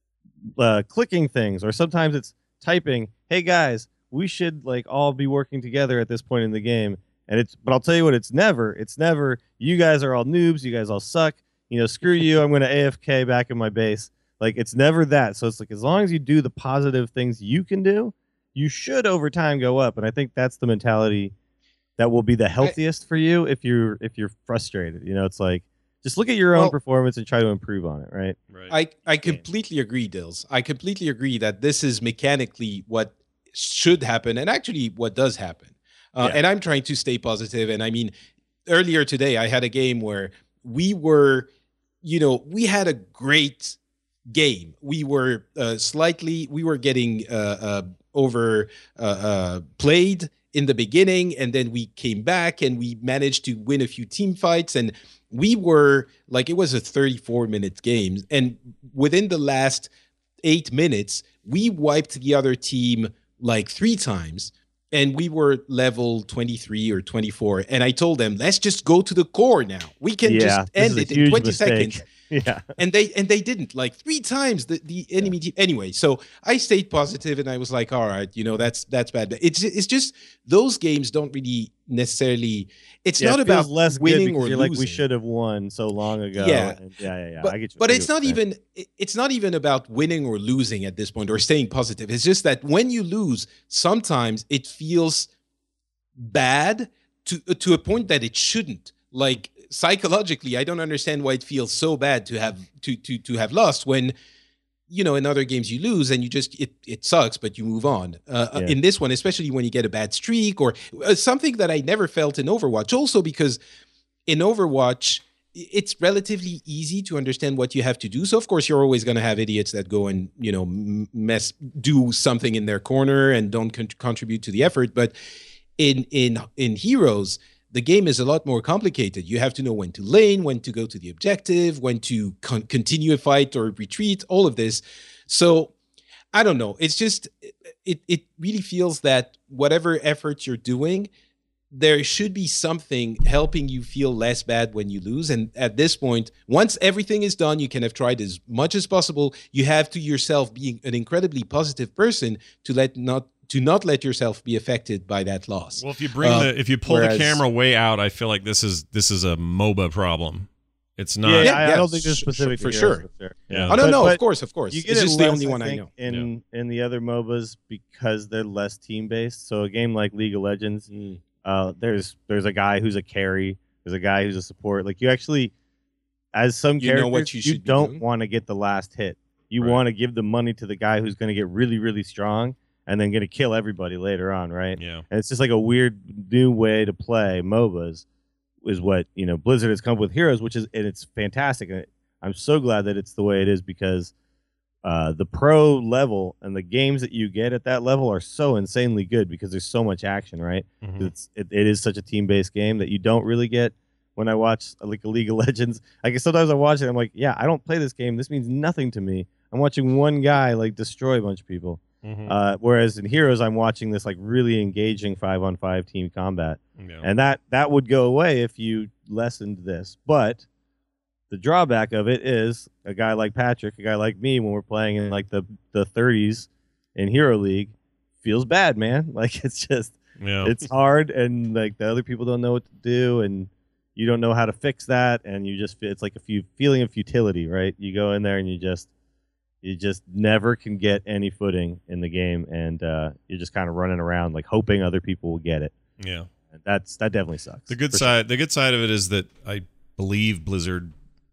uh, clicking things, or sometimes it's typing, hey guys, we should like all be working together at this point in the game. And it's, but I'll tell you what, it's never, it's never, you guys are all noobs, you guys all suck, you know, screw you, I'm going to A F K back in my base. Like, it's never that. So it's like, as long as you do the positive things you can do, you should over time go up. And I think that's the mentality that will be the healthiest for you if you're, if you're frustrated. You know, it's like, just look at your own Well, performance and try to improve on it, right? Right. I, I completely agree, Dills. I completely agree that this is mechanically what should happen and actually what does happen. Uh, Yeah. And I'm trying to stay positive. And I mean, earlier today, I had a game where we were, you know, we had a great game. We were uh, slightly, we were getting uh, uh, over uh, uh, played in the beginning, and then we came back and we managed to win a few team fights, and we were like, it was a thirty-four minute game, and within the last eight minutes, we wiped the other team like three times. and we were level twenty-three or twenty-four, and I told them, let's just go to the core now. We can Yeah, just this end is a it in huge twenty mistake. seconds. Yeah. And they and they didn't, like three times the, the enemy team. Anyway, so I stayed positive and I was like, all right, you know, that's that's bad. It's it's just those games don't really necessarily, it's Yeah, not it feels about less good winning because or you're losing. like, we should have won so long ago. Yeah. And yeah, yeah, yeah. But, I get you. but I it's get what not you're saying. even it- it's not even about winning or losing at this point, or staying positive. It's just that when you lose, sometimes it feels bad to to a point that it shouldn't. Like psychologically, I don't understand why it feels so bad to have to to to have lost when, you know, in other games you lose and you just it it sucks, but you move on. Uh, Yeah. In this one, especially when you get a bad streak or uh, something that I never felt in Overwatch. Also because in Overwatch, i- it's relatively easy to understand what you have to do. So of course you're always going to have idiots that go and, you know, m- mess do something in their corner and don't con- contribute to the effort. But in in in Heroes, the game is a lot more complicated. You have to know when to lane, when to go to the objective, when to con- continue a fight or retreat, all of this. So I don't know. It's just it it really feels that whatever efforts you're doing, there should be something helping you feel less bad when you lose. And at this point, once everything is done, you can have tried as much as possible. You have to yourself be an incredibly positive person to let not to not let yourself be affected by that loss. Well, if you bring Uh, the if you pull whereas- the camera way out, I feel like this is this is a MOBA problem. It's not. Yeah, Yeah, I, I yeah, don't think this is sh- specific for to sure. Heroes, for sure. Yeah. Oh no, But- no, but of course, of course. You It's get it just the less, only one I, think, know. in in the other MOBAs because they're less team based. So a game like League of Legends, Mm. uh, there's there's a guy who's a carry, there's a guy who's a support. Like you actually, as some You know characters, what you you should be don't doing. want to get the last hit. You Right. want to give the money to the guy who's going to get really really strong and then going to kill everybody later on, right? Yeah. And it's just like a weird new way to play MOBAs, is what you know Blizzard has come up with Heroes, which is and it's fantastic. And I'm so glad that it's the way it is because uh, the pro level and the games that you get at that level are so insanely good because there's so much action, right? Mhm. It's it, it is such a team based game that you don't really get when I watch uh, like a League of Legends. Like sometimes I watch it, I'm like, yeah, I don't play this game. This means nothing to me. I'm watching one guy like destroy a bunch of people. Mhm. Uh, whereas in Heroes, I'm watching this like really engaging five on five team combat, Yeah. and that that would go away if you lessened this. But the drawback of it is a guy like Patrick, a guy like me, when we're playing in like the the thirties in Hero League, feels bad, man. Like it's just yeah. it's hard, and like the other people don't know what to do, and you don't know how to fix that, and you just it's like a few feeling of futility, right? You go in there and you just you just never can get any footing in the game, and uh, you're just kind of running around like hoping other people will get it. yeah. And that's that definitely sucks. The good for side, the good side of it is that I believe Blizzard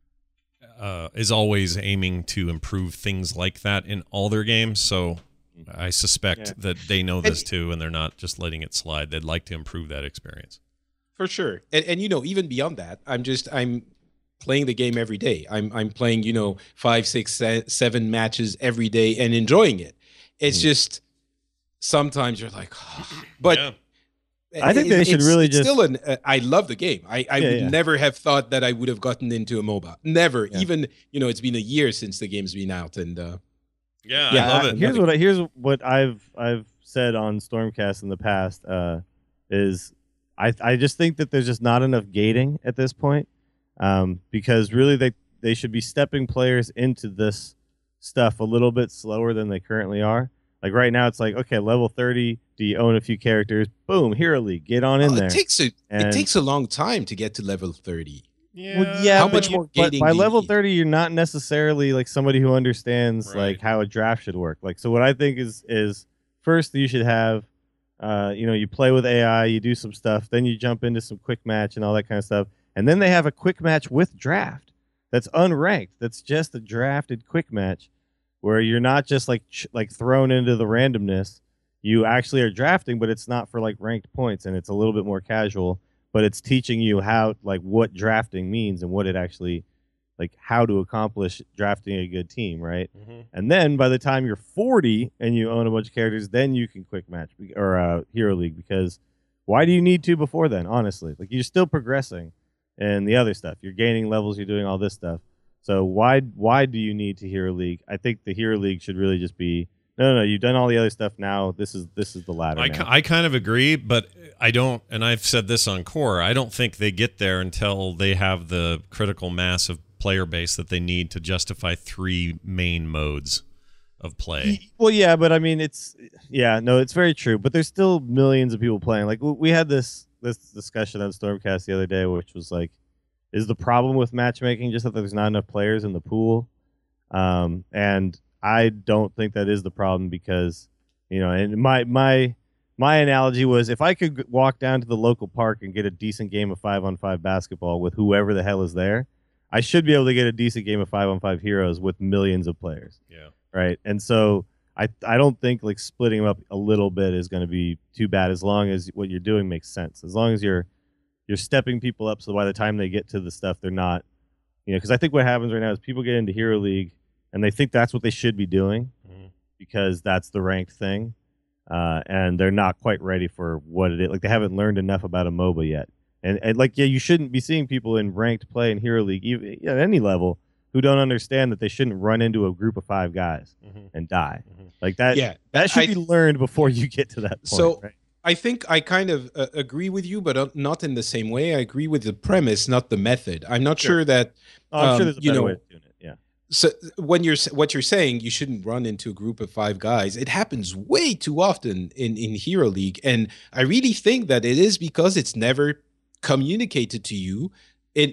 uh, is always aiming to improve things like that in all their games. So I suspect Yeah. that they know this too, and they're not just letting it slide. They'd like to improve that experience. For sure. And, and you know, even beyond that, I'm just I'm playing the game every day. I'm I'm playing, you know, five, six, se- seven matches every day and enjoying it. It's Mm. just sometimes you're like, but Yeah. I think they it's- should it's- really it's just- still an. Uh, I love the game. I I Yeah, would yeah. never have thought that I would have gotten into a MOBA. Never. Yeah. Even you know, it's been a year since the game's been out, and uh, Yeah, Yeah, I love Uh, it. Here's what I, here's what I've I've said on Stormcast in the past uh, is I I just think that there's just not enough gating at this point, um, because really they they should be stepping players into this stuff a little bit slower than they currently are. Like right now, it's like okay, level thirty. Do you own a few characters? Boom, Hero League, get on in oh, there. it takes a it And- takes a long time to get to level thirty. Yeah. Well, yeah, How but much you- more but gating by do you level need? thirty, you're not necessarily like somebody who understands Right. like how a draft should work. Like, so what I think is is first you should have, uh, you know, you play with A I, you do some stuff, then you jump into some quick match and all that kind of stuff, and then they have a quick match with draft that's unranked. That's just a drafted quick match where you're not just like ch- like thrown into the randomness. You actually are drafting, but it's not for like ranked points, and it's a little bit more casual. But it's teaching you how, like, what drafting means and what it actually, like, how to accomplish drafting a good team, right? Mhm. And then by the time you're forty and you own a bunch of characters, then you can quick match be- or uh, Hero League, because why do you need to before then? Honestly, like you're still progressing, and the other stuff, you're gaining levels, you're doing all this stuff. So why why do you need to Hero League? I think the Hero League should really just be No, no, no, you've done all the other stuff. Now this is this is the ladder. I, now. I kind of agree, but I don't, and I've said this on Core, I don't think they get there until they have the critical mass of player base that they need to justify three main modes of play. Well, yeah, but I mean, it's yeah, no, it's very true. But there's still millions of people playing. Like we had this this discussion on Stormcast the other day, which was like, is the problem with matchmaking just that there's not enough players in the pool? Um, and I don't think that is the problem because, you know, and my my my analogy was if I could walk down to the local park and get a decent game of five on five basketball with whoever the hell is there, I should be able to get a decent game of five on five Heroes with millions of players. Yeah. Right. And so I I don't think like splitting them up a little bit is going to be too bad as long as what you're doing makes sense. As long as you're you're stepping people up so by the time they get to the stuff, they're not, you know, because I think what happens right now is people get into Hero League and they think that's what they should be doing mm-hmm. because that's the ranked thing. Uh, and they're not quite ready for what it is. Like they haven't learned enough about a MOBA yet. And, and like, yeah, you shouldn't be seeing people in ranked play in Hero League even, at any level who don't understand that they shouldn't run into a group of five guys mm-hmm. and die. Mm-hmm. Like that, yeah, that should I, be learned before you get to that point. So right? I think I kind of uh, agree with you, but uh, not in the same way. I agree with the premise, not the method. I'm not sure, sure that, oh, I'm um, sure there's a you better know, way of doing it. Yeah. So when you're what you're saying, you shouldn't run into a group of five guys. It happens way too often in, in Hero League. And I really think that it is because it's never communicated to you in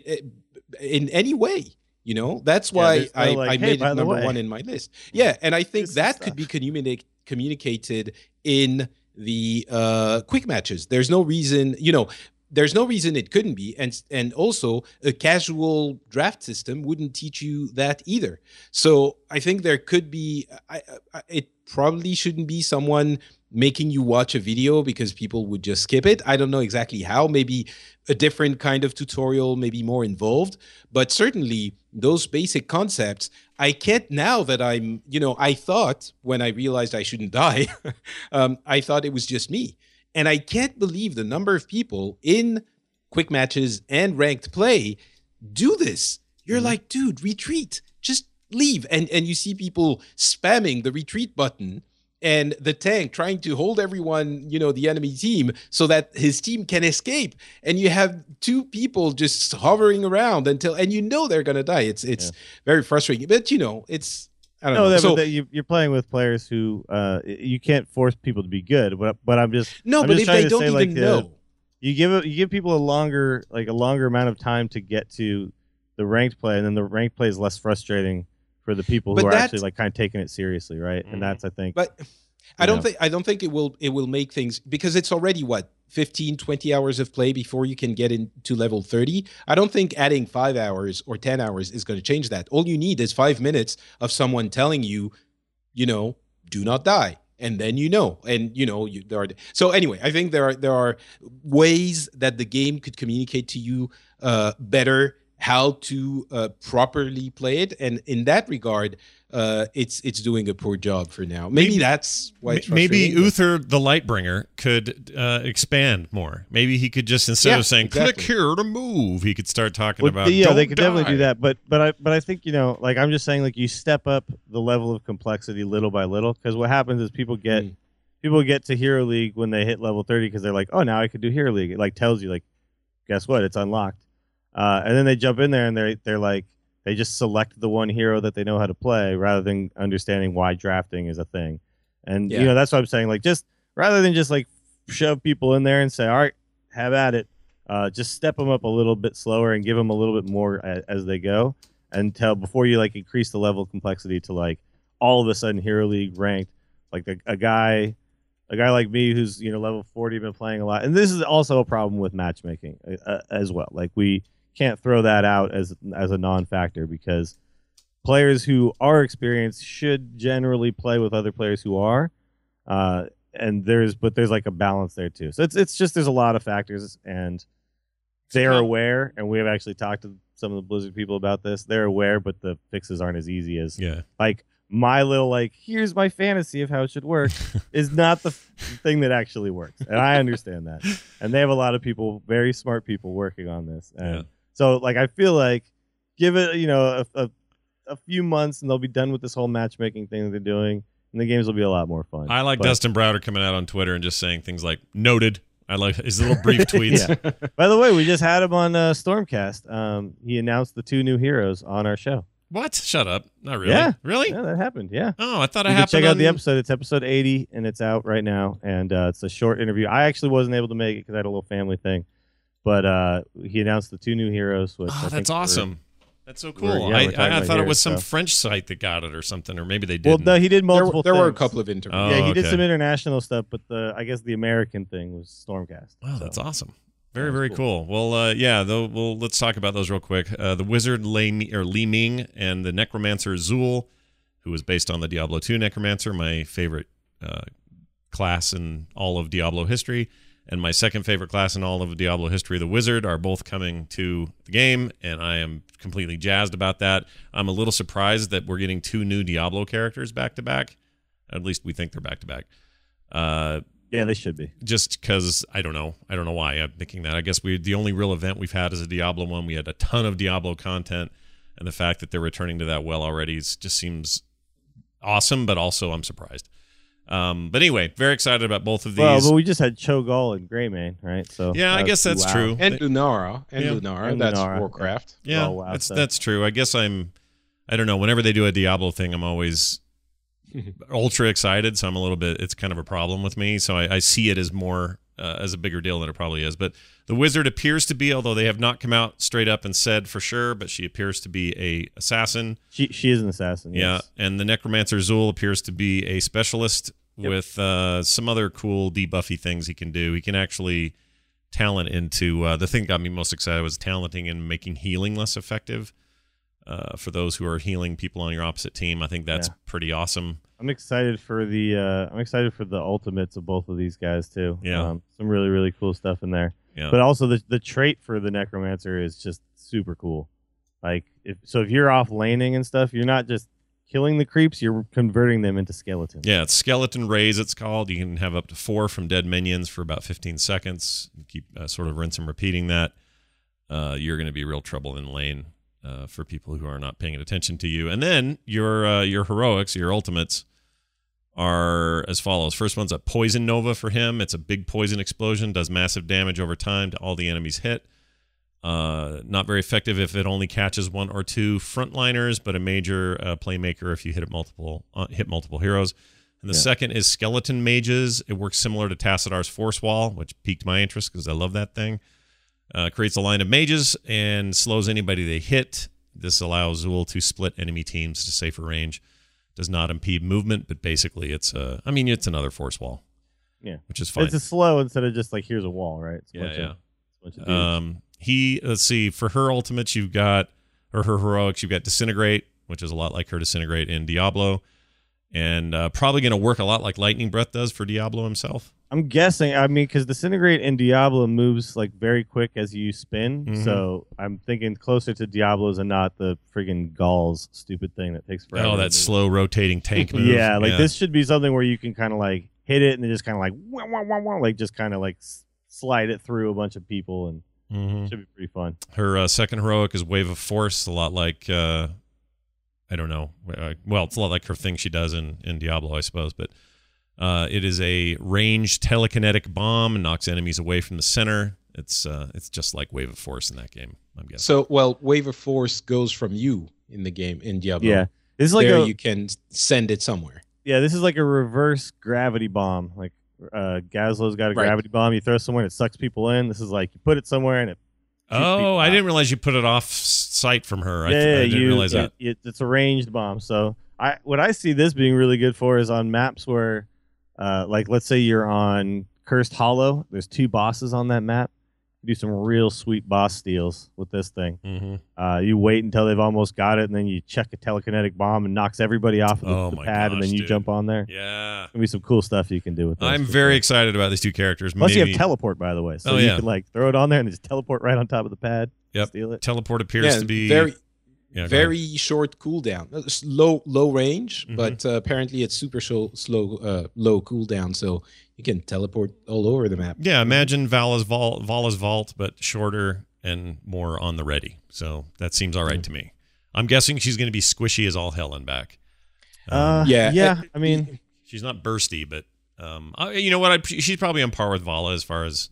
in any way. You know, that's why yeah, no I, like, I hey, made it number way. one in my list. Yeah, and I think that could be communi- communicated in the uh, quick matches. There's no reason, you know, there's no reason it couldn't be. And and also a casual draft system wouldn't teach you that either. So I think there could be, I, I, it probably shouldn't be someone making you watch a video because people would just skip it. I don't know exactly how, maybe a different kind of tutorial, maybe more involved, but certainly those basic concepts, I can't now that I'm, you know, I thought when I realized I shouldn't die, um, I thought it was just me. And I can't believe the number of people in quick matches and ranked play do this. You're mm-hmm. like, dude, retreat, just leave. And, and you see people spamming the retreat button and the tank trying to hold everyone, you know, the enemy team so that his team can escape. And you have two people just hovering around until, and you know they're going to die. It's it's yeah. very frustrating. But, you know, it's, I don't no, know. That, so, but you, you're playing with players who uh, you can't force people to be good. But but I'm just no. I'm but just if they to don't say, even like, know, uh, you give a, you give people a longer like a longer amount of time to get to the ranked play, and then the ranked play is less frustrating for the people who but are actually like kind of taking it seriously, right? Mm-hmm. And that's I think. But I don't know. think I don't think it will it will make things because it's already what fifteen, twenty hours of play before you can get into level thirty. I don't think adding five hours or ten hours is going to change that. All you need is five minutes of someone telling you, you know, do not die. And then you know, and you know, you, there are. So anyway, I think there are there are ways that the game could communicate to you uh, better how to uh, properly play it, and in that regard, uh, it's it's doing a poor job for now. Maybe, maybe that's why. It's maybe Uther the Lightbringer could uh, expand more. Maybe he could just instead yeah, of saying exactly. "click here to move," he could start talking well, about. Yeah, Don't they could die. definitely do that. But but I but I think you know, like I'm just saying, like you step up the level of complexity little by little, because what happens is people get mm. people get to Hero League when they hit level thirty because they're like, oh, now I could do Hero League. It like tells you like, guess what? It's unlocked. Uh, and then they jump in there and they're they're like they just select the one hero that they know how to play rather than understanding why drafting is a thing. And yeah. you know that's what I'm saying. Like just rather than just like shove people in there and say, all right, have at it. Uh, just step them up a little bit slower and give them a little bit more as, as they go until before you like increase the level of complexity to like all of a sudden Hero League ranked like a, a guy. A guy like me who's you know level forty, been playing a lot, and this is also a problem with matchmaking uh, as well. Like we can't throw that out as as a non-factor because players who are experienced should generally play with other players who are, uh, and there's but there's like a balance there too. So it's it's just there's a lot of factors, and they are aware, and we have actually talked to some of the Blizzard people about this. They're aware, but the fixes aren't as easy as yeah. like. My little like here's my fantasy of how it should work is not the f- thing that actually works, and I understand that. And they have a lot of people, very smart people, working on this. And yeah. so, like, I feel like give it, you know, a, a, a few months, and they'll be done with this whole matchmaking thing that they're doing. And and the games will be a lot more fun. I like But- Dustin Browder coming out on Twitter and just saying things like "noted." I like his little brief tweets. Yeah. By the way, we just had him on uh, Stormcast. Um, he announced the two new heroes on our show. What? Shut up! Not really. Yeah. Really? Yeah, that happened. Yeah. Oh, I thought it You can happened. check out on... the episode. It's episode eighty, and it's out right now. And uh, it's a short interview. I actually wasn't able to make it because I had a little family thing. But uh, he announced the two new heroes. Which I Oh, think that's were- awesome. That's so cool. we're- yeah, I, we're talking I, I about thought it heroes, was some so. French site that got it or something, or maybe they Well, didn't. no, he did There, multiple. there were a things. couple of interviews. Oh, yeah, he did okay. some international stuff, but the I guess the American thing was Stormcast. Wow, so. that's awesome. Very, That was very cool. Well, uh, yeah, though. Well, let's talk about those real quick. Uh, the wizard Lei, or Li Ming and the necromancer Zul, who was based on the Diablo two necromancer, my favorite uh, class in all of Diablo history, and my second favorite class in all of Diablo history, the wizard, are both coming to the game, and I am completely jazzed about that. I'm a little surprised that we're getting two new Diablo characters back to back. At least we think they're back to back. Uh, Yeah, they should be. just because I don't know. I don't know why I'm thinking that. I guess we the only real event we've had is a Diablo one. We had a ton of Diablo content, and the fact that they're returning to that well already is, just seems awesome, but also I'm surprised. Um, but anyway, very excited about both of these. Well, but we just had Cho'Gall and Greymane, right? So Yeah, I that guess was that's two true. And They- Lunara. And Yeah. Lunara. And That's Lunara, Warcraft. yeah, Oh, wow, that's so- that's true. I guess I'm. I don't know. Whenever they do a Diablo thing, I'm always ultra excited. So I'm a little bit. It's kind of a problem with me. So I, I see it as more uh, as a bigger deal than it probably is. But the wizard appears to be, although they have not come out straight up and said for sure, but she appears to be a assassin. She she is an assassin. Yeah, Yes. and the necromancer Zul appears to be a specialist Yep. with uh, some other cool debuffy things he can do. He can actually talent into uh, the thing that got me most excited was talenting in making healing less effective uh, for those who are healing people on your opposite team. I think that's Yeah. pretty awesome. I'm excited for the uh, I'm excited for the ultimates of both of these guys too. Yeah. um, some really really cool stuff in there. Yeah, But also the the trait for the necromancer is just super cool. Like if so, if you're off laning and stuff, you're not just killing the creeps, you're converting them into skeletons. yeah. It's skeleton raise. It's called. You can have up to four from dead minions for about fifteen seconds. You keep uh, sort of rinse and repeating that. Uh, you're going to be real trouble in lane. Uh, for people who are not paying attention to you. And then your uh, your heroics, your ultimates, are as follows. First one's a poison nova for him. It's a big poison explosion, does massive damage over time to all the enemies hit. Uh, not very effective if it only catches one or two frontliners, but a major uh, playmaker if you hit it multiple uh, hit multiple heroes. And the Yeah. second is skeleton mages. It works similar to Tacidar's Force Wall, which piqued my interest because I love that thing. Uh, creates a line of mages and slows anybody they hit. This allows Zul to split enemy teams to safer range. Does not impede movement, but basically it's a, I mean, it's another force wall. Yeah. Which is fine. It's a slow instead of just like here's a wall, right? It's a yeah, bunch yeah. Of, it's a bunch of dudes. Um, he, let's see, for her ultimates, you've got, or her heroics, you've got Disintegrate, which is a lot like her Disintegrate in Diablo. And uh, probably going to work a lot like Lightning Breath does for Diablo himself. I'm guessing. I mean, because Disintegrate in Diablo moves like very quick as you spin, Mhm. so I'm thinking closer to Diablo's and not the friggin' Gauls stupid thing that takes forever. Oh, to that move. slow rotating tank move. Yeah, like this should be something where you can kind of like hit it and then just kind of like wah, wah, wah, wah, like just kind of like s- slide it through a bunch of people and Mhm. it should be pretty fun. Her uh, second heroic is Wave of Force, a lot like, uh, I don't know. Uh, well, it's a lot like her thing she does in, in Diablo, I suppose. But uh, it is a ranged telekinetic bomb and knocks enemies away from the center. It's uh, it's just like Wave of Force in that game, I'm guessing. So, well, Wave of Force goes from you in the game in Diablo. Yeah, this is like there a you can send it somewhere. yeah, this is like a reverse gravity bomb. Like uh, Gazlo's got a Right. gravity bomb. You throw somewhere and it sucks people in. This is like you put it somewhere and it. shoots Oh, people I out. didn't realize you put it off sight from her. I, Yeah, th- I yeah, didn't you, realize yeah, that. it- it's a ranged bomb. So I what I see this being really good for is on maps where, uh, like let's say you're on Cursed Hollow. There's two bosses on that map. You do some real sweet boss steals with this thing. hmm Uh, you wait until they've almost got it, and then you check a telekinetic bomb and knocks everybody off of the, Oh the my pad, and gosh, then you dude. jump on there. Yeah. There'll be some cool stuff you can do with this. I'm for very sure. excited about these two characters. Plus, you Maybe have teleport, by the way, so Oh, you yeah. can like throw it on there and just teleport right on top of the pad. Yep. Steal it. teleport appears Yeah, to be very yeah, go very short cooldown. Uh, s- Low low range, Mhm. but uh, apparently it's super slow, slow uh, low cooldown, so you can teleport all over the map. Yeah, imagine Vala's vault, Vala's vault, but shorter and more on the ready. So that seems all right to me. I'm guessing she's going to be squishy as all hell and back. Um, Uh, Yeah, yeah. uh, I mean, She's not bursty, but um, I, you know what? I, she's probably on par with Vala as far as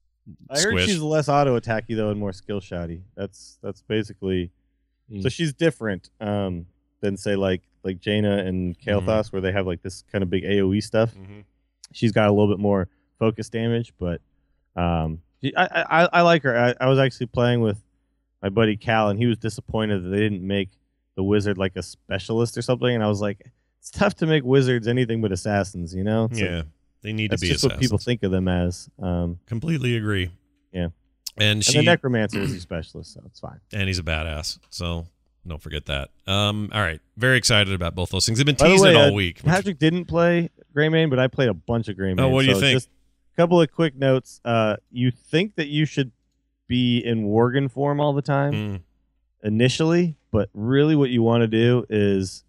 I heard squish. she's less auto attacky though and more skill shotty. That's that's basically Mm. so she's different um, than say like like Jaina and Kael'thas, Mhm. where they have like this kind of big A O E stuff. Mhm. She's got a little bit more focus damage, but um, she- I, I I like her. I, I was actually playing with my buddy Cal, and he was disappointed that they didn't make the wizard like a specialist or something. And I was like, it's tough to make wizards anything but assassins, you know? It's like, Yeah, they need to that's be just assassins. what people think of them as. Um, Completely agree. Yeah. And and she the necromancer is a specialist, so it's fine. and he's a badass. So don't forget that. Um, all right, very excited about both those things. They've been By the teasing way, it all uh, week. which- Patrick didn't play Greymane, but I played a bunch of Greymane. Oh, what do you so think? Just a couple of quick notes. Uh, you think that you should be in Worgen form all the time Mm, initially, but really what you want to do is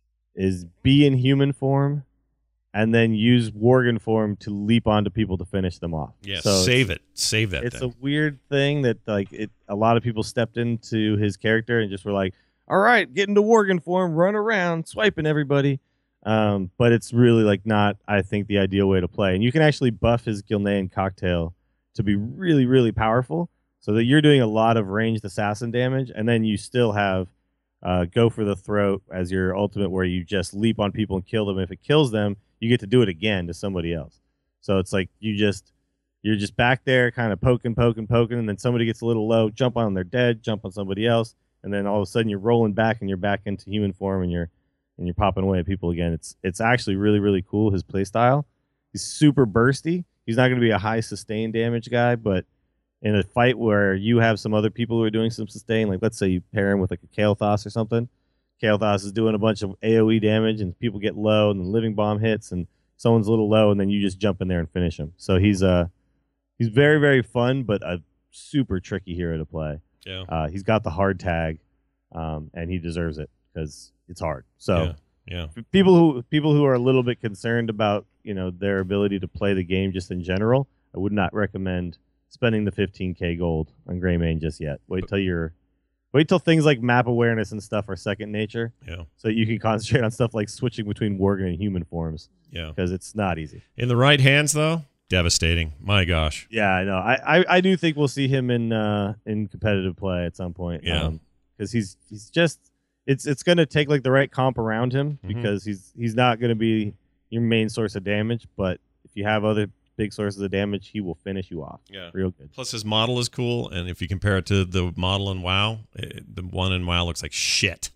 is be in human form and then use Worgen form to leap onto people to finish them off. yeah, So it's- save it. Save that It's thing. a weird thing that like it. A lot of people stepped into his character and just were like, "All right, get into Worgen form, run around, swiping everybody." Um, but it's really like not, I think, the ideal way to play. And you can actually buff his Gilnean cocktail to be really, really powerful, so that you're doing a lot of ranged assassin damage, and then you still have uh, go for the throat as your ultimate, where you just leap on people and kill them. If it kills them, you get to do it again to somebody else. So it's like you just you're just back there, kind of poking, poking, poking, and then somebody gets a little low, jump on them, they're dead, jump on somebody else, and then all of a sudden you're rolling back and you're back into human form and you're and you're popping away at people again. It's it's actually really, really cool, his play style. He's super bursty. He's not going to be a high sustain damage guy, but in a fight where you have some other people who are doing some sustain, like let's say you pair him with like a Kael'thas or something, Kael'thas is doing a bunch of A O E damage and people get low and the living bomb hits and someone's a little low and then you just jump in there and finish him. So he's uh he's very, very fun, but a super tricky hero to play. yeah. Uh, he's got the hard tag, um, and he deserves it because it's hard. So yeah. Yeah. f- people who people who are a little bit concerned about you know their ability to play the game just in general, I would not recommend spending the fifteen K gold on Greymane just yet. Wait till you're wait till things like map awareness and stuff are second nature, Yeah. so you can concentrate on stuff like switching between Worgen and human forms Yeah. because it's not easy. In the right hands, though, devastating. My gosh. Yeah, I know. I, I, I do think we'll see him in uh, in competitive play at some point. Yeah. because he's he's just it's it's going to take like the right comp around him Mhm. because he's he's not going to be your main source of damage. But if you have other big sources of damage, he will finish you off Yeah. real good. Plus, his model is cool, and if you compare it to the model in WoW, it, the one in WoW looks like shit.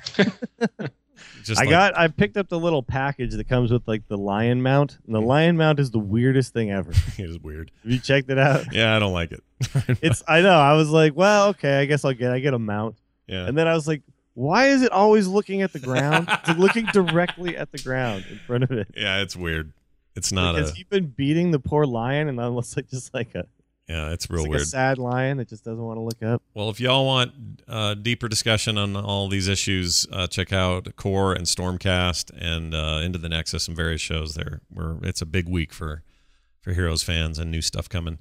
Just I like- got I picked up the little package that comes with like the lion mount, and the lion mount is the weirdest thing ever. Have it is weird. you checked it out? Yeah, I don't like it. It's I know. I was like, well, okay, I guess I'll get I get a mount. yeah. And then I was like, why is it always looking at the ground? It's like looking directly at the ground in front of it. Yeah, it's weird. It's not Like, has a. he been beating the poor lion and that looks like just like a, Yeah, it's it's real like weird. a sad lion that just doesn't want to look up? Well, if y'all want uh, deeper discussion on all these issues, uh, check out Core and Stormcast and uh, Into the Nexus and various shows there. Where it's a big week for for Heroes fans and new stuff coming.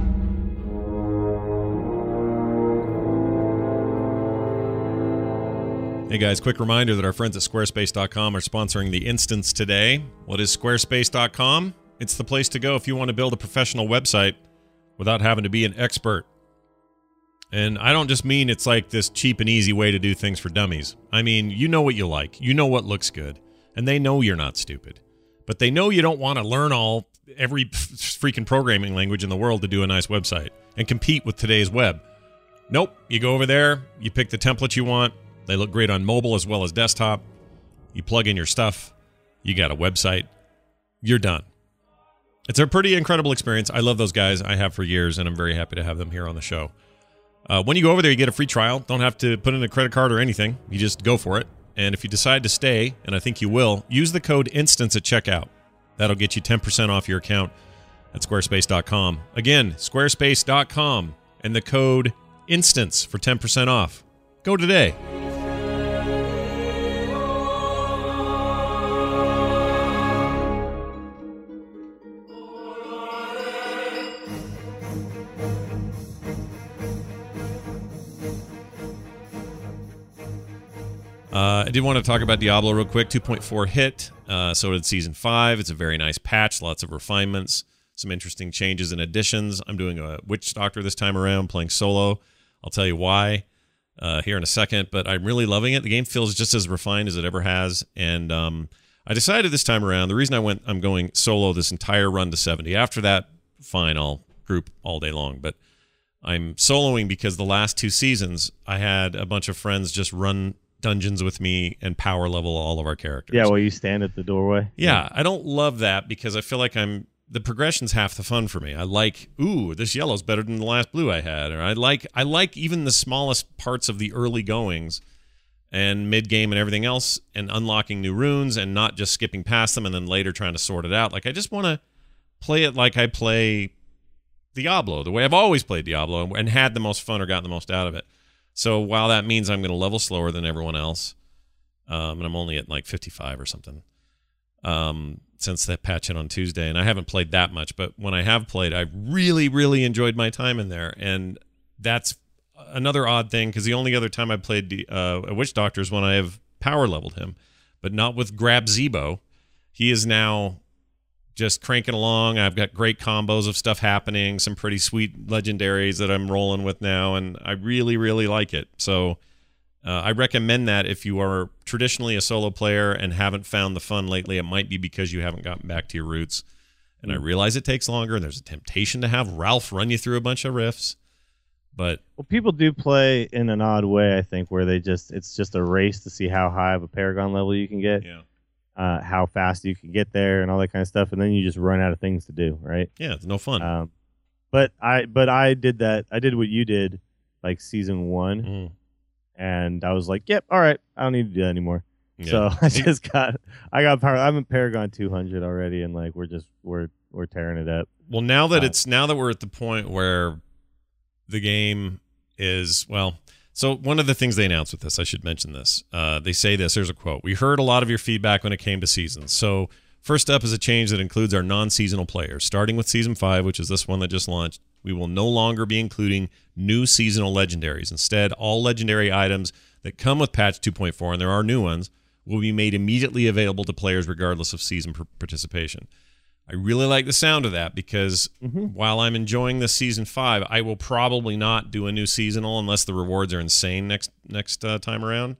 Hey guys, quick reminder that our friends at squarespace dot com are sponsoring the Instance today. What is squarespace dot com? It's the place to go if you want to build a professional website without having to be an expert. And I don't just mean it's like this cheap and easy way to do things for dummies. I mean, you know what you like. You know what looks good. And they know you're not stupid. But they know you don't want to learn all every freaking programming language in the world to do a nice website and compete with today's web. Nope. You go over there, you pick the template you want. They look great on mobile as well as desktop. You plug in your stuff. You got a website. You're done. It's a pretty incredible experience. I love those guys. I have for years, and I'm very happy to have them here on the show. Uh, when you go over there, you get a free trial. Don't have to put in a credit card or anything. You just go for it. And if you decide to stay, and I think you will, use the code INSTANCE at checkout. That'll get you ten percent off your account at squarespace dot com. Again, squarespace dot com and the code INSTANCE for ten percent off. Go today. Uh, I did want to talk about Diablo real quick. two point four hit. Uh, so did Season five. It's a very nice patch. Lots of refinements. Some interesting changes and additions. I'm doing a Witch Doctor this time around, playing solo. I'll tell you why uh, here in a second. But I'm really loving it. The game feels just as refined as it ever has. And um, I decided this time around, the reason I went, I'm going solo this entire run to seventy. After that, fine, I'll group all day long. But I'm soloing because the last two seasons, I had a bunch of friends just run dungeons with me and power level all of our characters. Yeah, well, you stand at the doorway. Yeah, I don't love that because I feel like I'm the progression's half the fun for me. I like, ooh, this yellow's better than the last blue I had, or I like I like even the smallest parts of the early goings and mid game and everything else, and unlocking new runes and not just skipping past them and then later trying to sort it out. Like I just want to play it like I play Diablo, the way I've always played Diablo and had the most fun or gotten the most out of it. So while that means I'm going to level slower than everyone else, um, and I'm only at like fifty-five or something um, since that patch hit on Tuesday, and I haven't played that much, but when I have played, I've really, really enjoyed my time in there, and that's another odd thing because the only other time I played uh, a Witch Doctor is when I have power leveled him, but not with Grab Zebo. He is now just cranking along. I've got great combos of stuff happening, some pretty sweet legendaries that I'm rolling with now, and I really, really like it. So uh, I recommend that if you are traditionally a solo player and haven't found the fun lately. It might be because you haven't gotten back to your roots. And I realize it takes longer, and there's a temptation to have Ralph run you through a bunch of rifts. But well, people do play in an odd way, I think, where they just it's just a race to see how high of a Paragon level you can get. yeah. Uh, how fast you can get there and all that kind of stuff, and then you just run out of things to do, right? Yeah, it's no fun. Um, but I but I did that. I did what you did, like season one, Mm. and I was like, "Yep, all right, I don't need to do that anymore." Yeah. So I just got I got power. I'm in Paragon two hundred already, and like we're just we're we're tearing it up. Well, now that Uh, it's now that we're at the point where the game is well. So one of the things they announced with this, I should mention this. Uh, they say this. Here's a quote. We heard a lot of your feedback when it came to seasons. So first up is a change that includes our non-seasonal players. Starting with Season five, which is this one that just launched, we will no longer be including new seasonal legendaries. Instead, all legendary items that come with patch two point four, and there are new ones, will be made immediately available to players regardless of season per- participation. I really like the sound of that because Mhm. while I'm enjoying this season five, I will probably not do a new seasonal unless the rewards are insane next next uh, time around.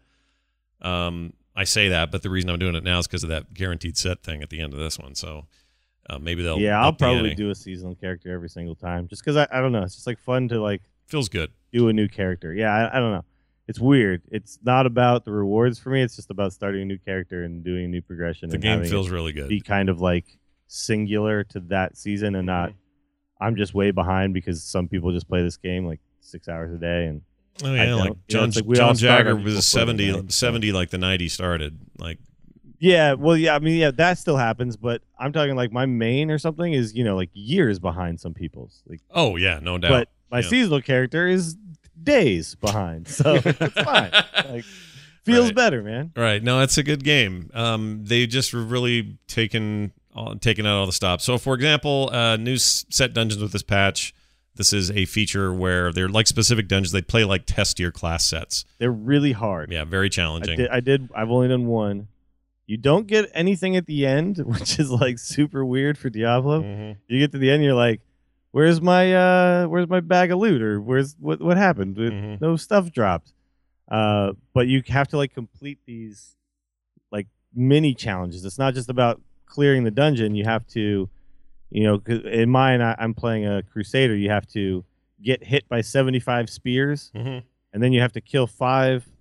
Um, I say that, but the reason I'm doing it now is because of that guaranteed set thing at the end of this one. So uh, maybe they'll Yeah, I'll up the probably ante. do a seasonal character every single time, just because I, I don't know. It's just like fun to like Feels good. do a new character. Yeah, I, I don't know. It's weird. It's not about the rewards for me. It's just about starting a new character and doing a new progression. The and game having feels it really good. be kind of like singular to that season and not I'm just way behind because some people just play this game like six hours a day and Oh I yeah, don't. like You know, John it's like we all John start Jagger on equal was footing, seventy, right? seventy like the night he started. Like yeah, well, yeah, I mean, yeah, that still happens, but I'm talking like my main or something is you know like years behind some people's. Like, oh yeah, no doubt. but my Yeah. seasonal character is days behind, so it's fine. Like, feels Right. better, man. Right. No, it's a good game. Um, they just were really taken all, taken out all the stops. So, for example, uh, new s- set dungeons with this patch. This is a feature where they're like specific dungeons. They play like test your class sets. They're really hard. Yeah, very I challenging. did, I did. I've only done one. You don't get anything at the end, which is like super weird for Diablo. Mhm. You get to the end, you're like, "Where's my uh, where's my bag of loot? Or where's what what happened? Mhm. No stuff dropped." Uh, but you have to like complete these like mini challenges. It's not just about clearing the dungeon. You have to, you know, 'cause in mine, I, I'm playing a Crusader. You have to get hit by seventy-five spears, Mhm. and then you have to kill five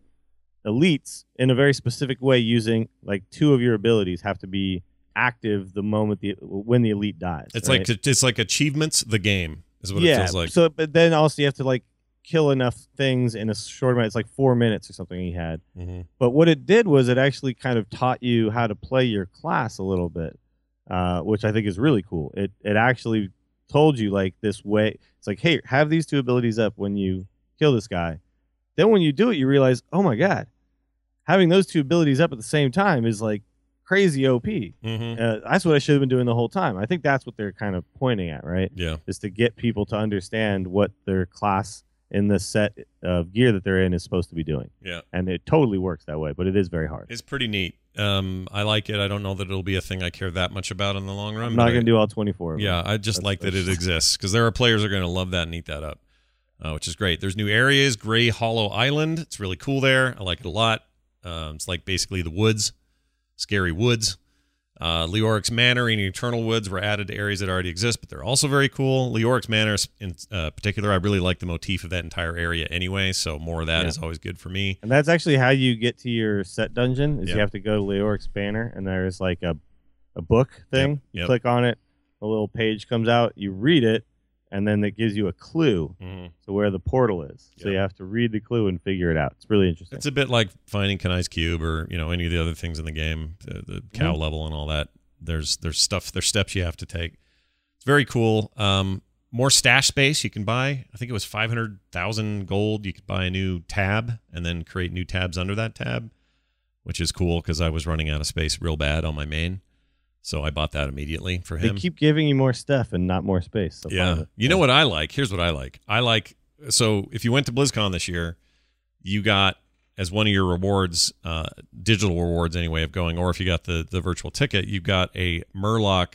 elites in a very specific way using like two of your abilities have to be active the moment the when the elite dies. It's right? like it's like achievements. The game is what yeah, it feels like. So, but then also you have to like kill enough things in a short amount. It's like four minutes or something he had. Mhm. But what it did was it actually kind of taught you how to play your class a little bit, uh, which I think is really cool. It it actually told you like this way. It's like, hey, have these two abilities up when you kill this guy. Then when you do it, you realize, oh my god, having those two abilities up at the same time is like crazy O P. Mhm. Uh, that's what I should have been doing the whole time. I think that's what they're kind of pointing at, right? Yeah. Is to get people to understand what their class in the set of gear that they're in is supposed to be doing. Yeah. And it totally works that way, but it is very hard. It's pretty neat. Um, I like it. I don't know that it'll be a thing I care that much about in the long run. I'm not but going I- to do all twenty-four of them. Yeah, I just That's- like that that's- it exists because there are players who are going to love that and eat that up, uh, which is great. There's new areas, Gray Hollow Island. It's really cool there. I like it a lot. Um, it's like basically the woods, scary woods. Uh, Leoric's Manor and Eternal Woods were added to areas that already exist, but they're also very cool. Leoric's Manor in uh, particular, I really like the motif of that entire area anyway, so more of that Yeah. is always good for me. And that's actually how you get to your set dungeon is Yeah. you have to go to Leoric's Banner, and there's like a, a book thing. Yep, You yep. click on it, a little page comes out, you read it, and then it gives you a clue Mhm. to where the portal is. So Yep. you have to read the clue and figure it out. It's really interesting. It's a bit like finding Kanai's Cube or you know any of the other things in the game, the, the cow Mhm. level and all that. There's there's stuff, there's steps you have to take. It's very cool. Um, more stash space you can buy. I think it was five hundred thousand gold. You could buy a new tab and then create new tabs under that tab, which is cool because I was running out of space real bad on my main. So I bought that immediately for They him. keep giving you more stuff and not more space. So Yeah. find it. You know what I like? Here's what I like. I like, so if you went to BlizzCon this year, you got as one of your rewards, uh, digital rewards anyway, of going, or if you got the, the virtual ticket, you got a Murloc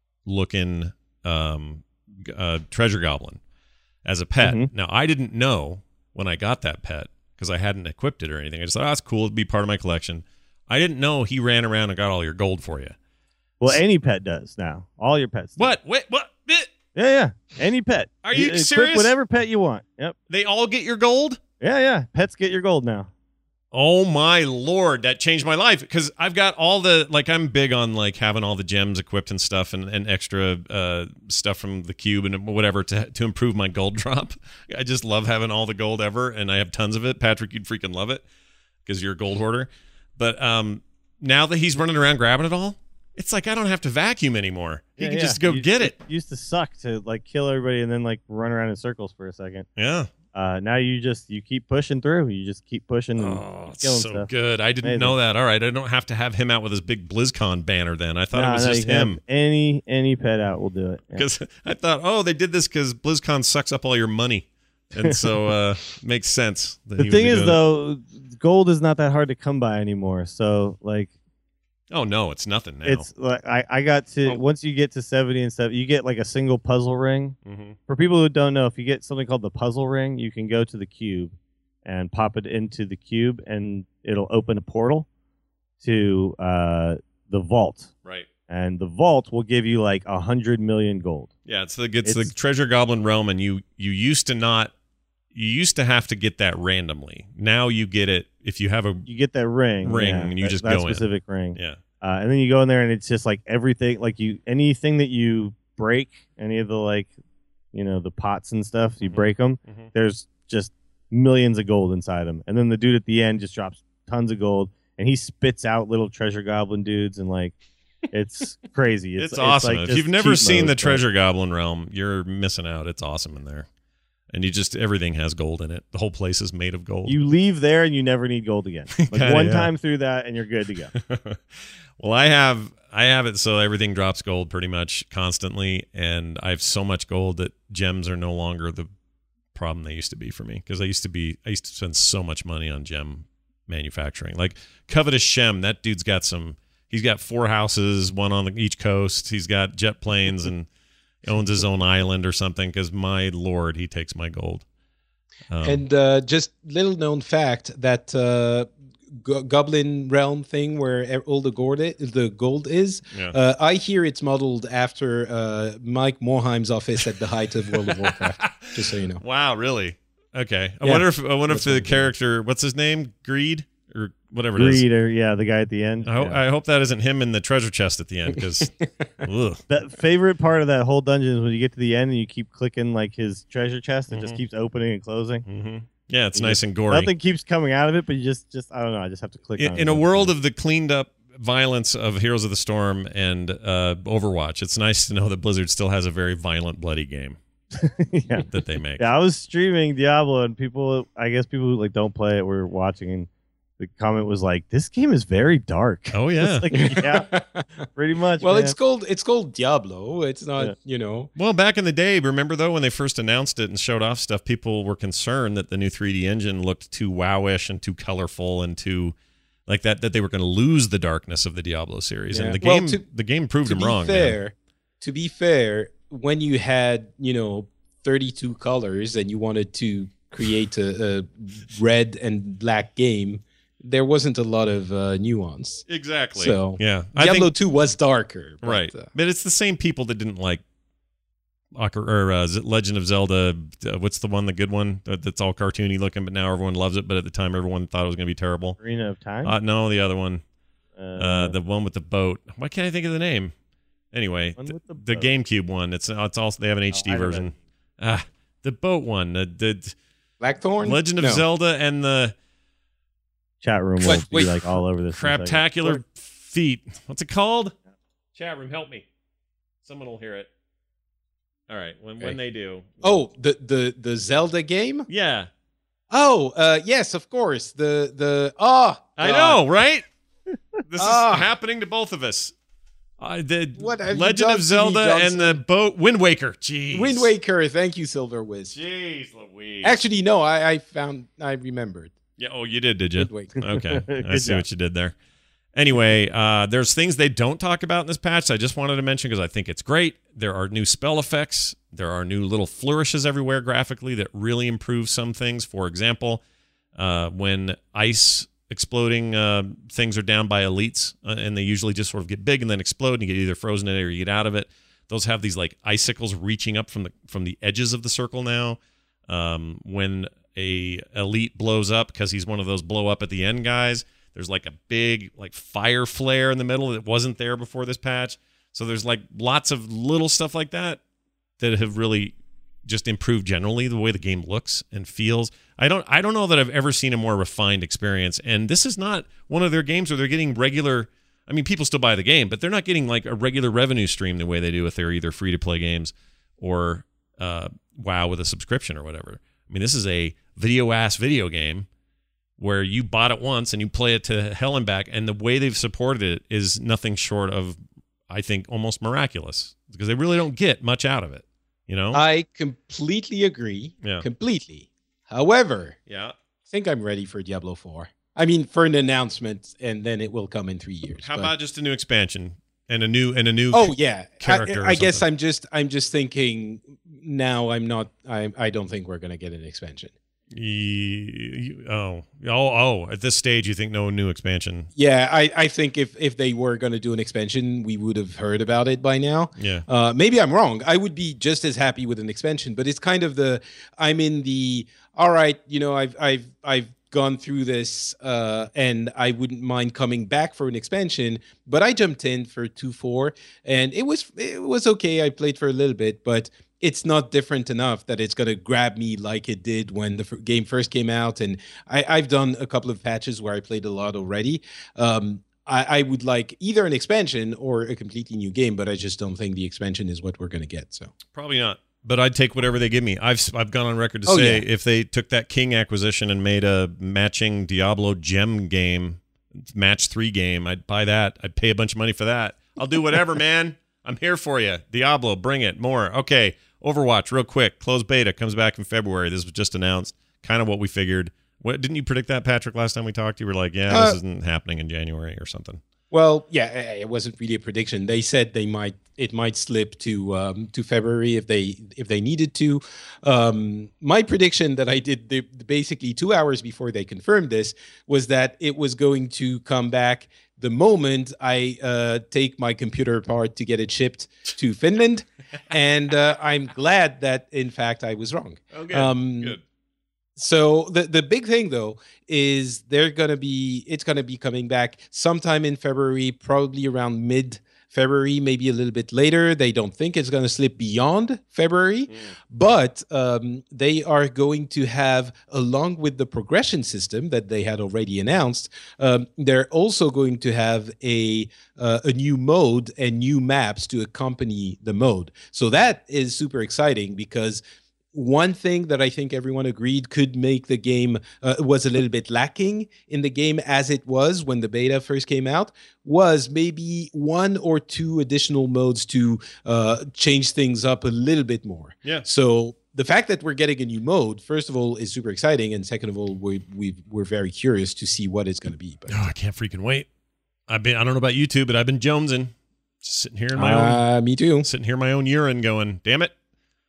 looking um, g- uh, treasure goblin as a pet. Mhm. Now, I didn't know when I got that pet because I hadn't equipped it or anything. I just thought, oh, that's cool. It'd be part of my collection. I didn't know he ran around and got all your gold for you. Well, any pet does now. All your pets. do. What? Wait, what? Eh, Yeah, yeah. Any pet. Are you equip serious? Whatever pet you want. Yep. They all get your gold? Yeah, yeah. Pets get your gold now. Oh my lord, that changed my life because I've got all the like I'm big on like having all the gems equipped and stuff and, and extra uh, stuff from the cube and whatever to to improve my gold drop. I just love having all the gold ever and I have tons of it. Patrick, you'd freaking love it because you're a gold hoarder. But um, now that he's running around grabbing it all, it's like I don't have to vacuum anymore. He Yeah, can yeah. just go You- get it. Used to suck to like kill everybody and then like run around in circles for a second. Yeah. Uh, now you just you keep pushing through. You just keep pushing and Oh, it's killing so stuff. good. I didn't Amazing. know that. All right, I don't have to have him out with his big BlizzCon banner then. I thought Nah, it was no, just you can have him. Any any pet out will do it. Yeah. Because I thought, oh, they did this because BlizzCon sucks up all your money, and so uh, makes sense. That The he would thing be is, doing it. though, gold is not that hard to come by anymore. So like, oh no, it's nothing now. it's like I I got to Oh. once you get to seventy and stuff, you get like a single puzzle ring. Mhm. For people who don't know, if you get something called the puzzle ring, you can go to the cube and pop it into the cube, and it'll open a portal to uh, the vault. right. And the vault will give you like a hundred million gold. Yeah, it's the it's, It's- the treasure goblin realm, and you you used to not you used to have to get that randomly. Now you get it if you have a You get that ring, Ring, yeah, and you that, just that go in. specific ring. yeah. Uh, and then you go in there, and it's just like everything, like you anything that you break, any of the like, you know, the pots and stuff, you Mhm. break them. Mhm. There's just millions of gold inside them, and then the dude at the end just drops tons of gold, and he spits out little treasure goblin dudes, and like, it's crazy. It's, It's, awesome. like if just you've never cheat seen mode, the but- treasure goblin realm, you're missing out. It's awesome in there, and you just everything has gold in it. The whole place is made of gold. you leave there and you never need gold again. Like Kinda, one yeah. time through that, and you're good to go. Well, I have I have it so everything drops gold pretty much constantly, and I have so much gold that gems are no longer the problem they used to be for me because I used to be I used to spend so much money on gem manufacturing. Like Covetous Shem, that dude's got some. He's got four houses, one on the, each coast. He's got jet planes and owns his own island or something. Because my lord, he takes my gold. Um, And uh, just little known fact that uh, Go- Goblin Realm thing where e- all the gold i- the gold is. yeah. Uh, I hear it's modeled after uh, Mike Morheim's office at the height of World of Warcraft. Just so you know. Wow, really? Okay. I Yeah. wonder if I wonder if That's the what I'm character, what's his name, Greed or whatever it is. Greed, or yeah, the guy at the end. I, ho- Yeah. I hope that isn't him in the treasure chest at the end because That favorite part of that whole dungeon is when you get to the end and you keep clicking like his treasure chest. It Mhm. just keeps opening and closing. hmm yeah, it's You nice just- and gory. Nothing keeps coming out of it, but you just, just I don't know. I just have to click In, on it. in a world of the cleaned up violence of Heroes of the Storm and uh, Overwatch, it's nice to know that Blizzard still has a very violent, bloody game yeah. that they make. Yeah, I was streaming Diablo, and people, I guess people who like don't play it were watching, and the comment was like, "This game is very dark." Oh yeah. Like, yeah, pretty much. Well, man. it's called it's called Diablo. It's not, Yeah. you know. Well, back in the day, remember though when they first announced it and showed off stuff, people were concerned that the new three D engine looked too WoWish and too colorful and too like that that they were going to lose the darkness of the Diablo series. Yeah. And the Well, game to- the game proved to them be wrong. fair, man. to be fair, when you had, you know, thirty-two colors and you wanted to create a, a red and black game, there wasn't a lot of uh, nuance. Exactly. So, yeah, I Diablo think, two was darker. But, right, uh, but it's the same people that didn't like Ocar- or uh, Z- Legend of Zelda. Uh, what's the one, the good one that, that's all cartoony looking, but now everyone loves it. But at the time, everyone thought it was going to be terrible. Arena of Time. Uh, no, the other one, Uh, uh, the one with the boat. Why can't I think of the name? Anyway, One th- with the the boat. GameCube one. It's it's also they have an H D I don't know. version. Ah, the boat one. The, the Blackthorn? Legend of No. Zelda and the Chat room will Wait, be wait. like all over this. in a second. Craptacular Feet. What's it called? Chat room, help me. Someone will hear it. All right, when when Okay. they do. Oh, the, the, the Zelda game? Yeah, Oh, uh, yes, of course. The, the, oh, I God. know, right? This Ah. is happening to both of us. I did What have you Legend done of to me, Zelda Johnson? and the boat Wind Waker. Jeez. Wind Waker. Thank you, Silver Wiz. Jeez Louise. Actually, no, I, I found, I remembered. yeah. Oh, you did, did you? Wind Waker. Okay, I Good see job. what you did there. Anyway, uh, there's things they don't talk about in this patch. I just wanted to mention because I think it's great. There are new spell effects. There are new little flourishes everywhere graphically that really improve some things. For example, uh, when ice exploding uh, things are down by elites, uh, and they usually just sort of get big and then explode, and you get either frozen in it or you get out of it. Those have these like icicles reaching up from the from the edges of the circle now. Um, when a elite blows up because he's one of those blow up at the end guys, there's like a big like fire flare in the middle that wasn't there before this patch. So there's like lots of little stuff like that that have really just improved generally the way the game looks and feels. I don't I don't know that I've ever seen a more refined experience. And this is not one of their games where they're getting regular. I mean, people still buy the game, but they're not getting like a regular revenue stream the way they do if they're either free to play games or uh, WoW with a subscription or whatever. I mean, this is a video ass video game where you bought it once and you play it to hell and back, and the way they've supported it is nothing short of, I think, almost miraculous because they really don't get much out of it. You know? I completely agree. Yeah. Completely. However, yeah. I think I'm ready for Diablo four. I mean, for an announcement, and then it will come in three years. How but- about just a new expansion and a new and a new? Oh yeah, character or I, I guess something? I'm just I'm just thinking now. I'm not. I I don't think we're gonna get an expansion. Ye- oh, oh, oh! At this stage, you think no new expansion? Yeah, I I think if if they were gonna do an expansion, we would have heard about it by now. Yeah. Uh, maybe I'm wrong. I would be just as happy with an expansion, but it's kind of the I'm in the all right. You know, I've I've I've gone through this, uh, and I wouldn't mind coming back for an expansion. But I jumped in for two four, and it was it was okay. I played for a little bit, but it's not different enough that it's gonna grab me like it did when the f- game first came out. And I, I've done a couple of patches where I played a lot already. Um, I, I would like either an expansion or a completely new game, but I just don't think the expansion is what we're gonna get. So. Probably not. But I'd take whatever they give me. I've I've gone on record to Oh, say yeah. if they took that King acquisition and made a matching Diablo gem game, match three game, I'd buy that. I'd pay a bunch of money for that. I'll do whatever, man. I'm here for you. Diablo, bring it. More. Okay. Overwatch, real quick. Closed beta comes back in February. This was just announced. Kind of what we figured. What didn't you predict that, Patrick? Last time we talked, you were like, "Yeah, Uh, this isn't happening in January or something." Well, yeah, eh, it wasn't really a prediction. They said they might it might slip to um, to February if they if they needed to. Um, my prediction that I did the, basically two hours before they confirmed this was that it was going to come back the moment I uh, take my computer apart to get it shipped to Finland, and uh, I'm glad that in fact I was wrong. Okay. Um, Good. So the the big thing though is they're gonna be it's gonna be coming back sometime in February, probably around mid February, maybe a little bit later. They don't think it's gonna slip beyond February, but um, they are going to have, along with the progression system that they had already announced, um, they're also going to have a uh, a new mode and new maps to accompany the mode. So that is super exciting because one thing that I think everyone agreed could make the game uh, was a little bit lacking in the game as it was when the beta first came out was maybe one or two additional modes to uh, change things up a little bit more. Yeah. So the fact that we're getting a new mode, first of all, is super exciting, and second of all, we we we're very curious to see what it's going to be. But Oh, I can't freaking wait. I've been I don't know about you two, but I've been jonesing. Just sitting here in my uh, own me too. sitting here in my own urine going, damn it.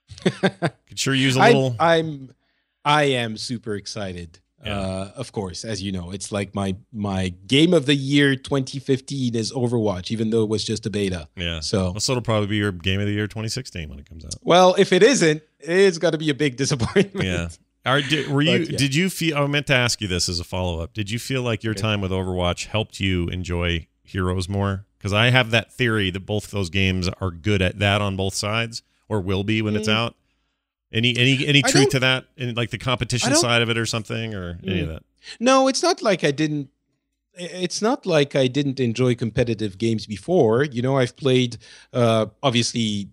Could sure use a I, little I'm I am super excited. Yeah. Uh, of course, as you know, it's like my my game of the year twenty fifteen is Overwatch, even though it was just a beta. Yeah. So, Also, it'll probably be your game of the year twenty sixteen when it comes out. well, if it isn't, it's got to be a big disappointment. Yeah. Are, did, were you? But, yeah. Did you feel? I meant to ask you this as a follow up. Did you feel like your time with Overwatch helped you enjoy Heroes more? Because I have that theory that both those games are good at that on both sides, or will be when mm. it's out. Any any any truth to that in like the competition side of it or something or mm. any of that? No, it's not like I didn't. It's not like I didn't enjoy competitive games before. You know, I've played uh, obviously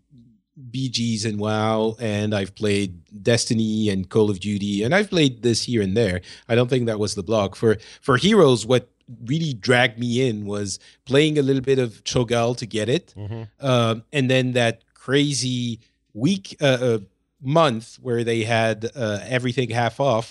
B Gs and WoW, and I've played Destiny and Call of Duty, and I've played this here and there. I don't think that was the block for for Heroes. What really dragged me in was playing a little bit of Cho'Gall to get it, Mm-hmm. um, and then that crazy week. Uh, uh, month where they had uh, everything half off,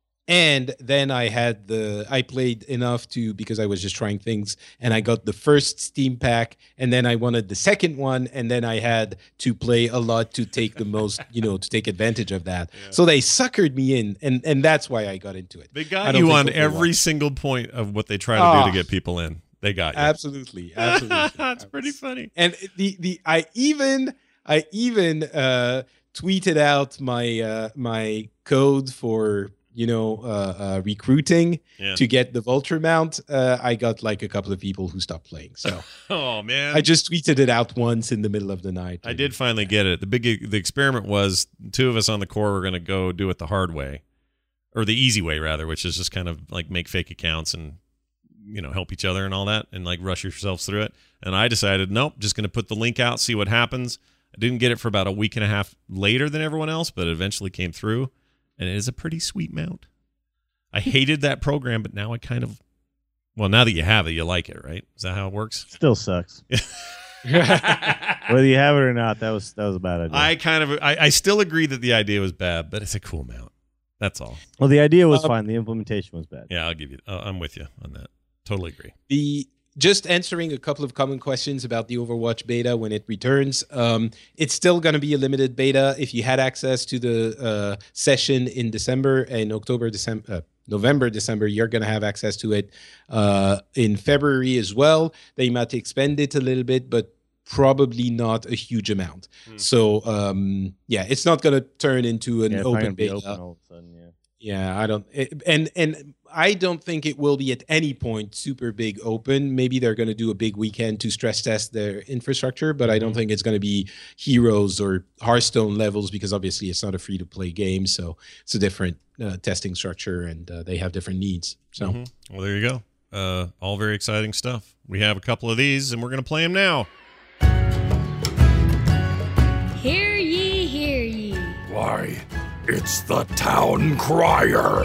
and then I had the I played enough to because I was just trying things, and I got the first Steam pack, and then I wanted the second one, and then I had to play a lot to take the most, you know, to take advantage of that. Yeah. So they suckered me in, and and that's why I got into it. They got you on every single point of what they try to oh, do to get people in. They got you. Absolutely, absolutely. That's pretty funny. And the the I even I even. uh tweeted out my uh, my code for you know uh, uh, recruiting yeah. to get the Vulture mount. Uh, I got like a couple of people who stopped playing. So oh man, I just tweeted it out once in the middle of the night. I did finally get it. The big the experiment was two of us on the core were going to go do it the hard way, or the easy way rather, which is just kind of like make fake accounts and you know help each other and all that, and like rush yourselves through it. And I decided nope, just going to put the link out, see what happens. I didn't get it for about a week and a half later than everyone else, but it eventually came through, and it is a pretty sweet mount. I hated that program, but now I kind of, well, now that you have it, you like it, right? Is that how it works? Still sucks. Whether you have it or not, that was that was a bad idea. I kind of, I, I still agree that the idea was bad, but it's a cool mount. That's all. Well, the idea was um, fine. The implementation was bad. Yeah, I'll give you. Uh, I'm with you on that. Totally agree. The Just answering a couple of common questions about the Overwatch beta when it returns. Um, it's still going to be a limited beta. If you had access to the uh, session in December and October, December, uh, November, December, you're going to have access to it uh, in February as well. They might expand it a little bit, but probably not a huge amount. Hmm. So um, yeah, it's not going to turn into an yeah, open beta. Open all of a sudden, yeah. Yeah, I don't, it, and and I don't think it will be at any point super big open. Maybe they're going to do a big weekend to stress test their infrastructure, but I don't think it's going to be Heroes or Hearthstone levels because obviously it's not a free to play game, so it's a different uh, testing structure and uh, they have different needs. So, mm-hmm. Well, there you go. Uh, all very exciting stuff. We have a couple of these, and we're going to play them now. Hear ye, hear ye. Why? It's the Town Crier.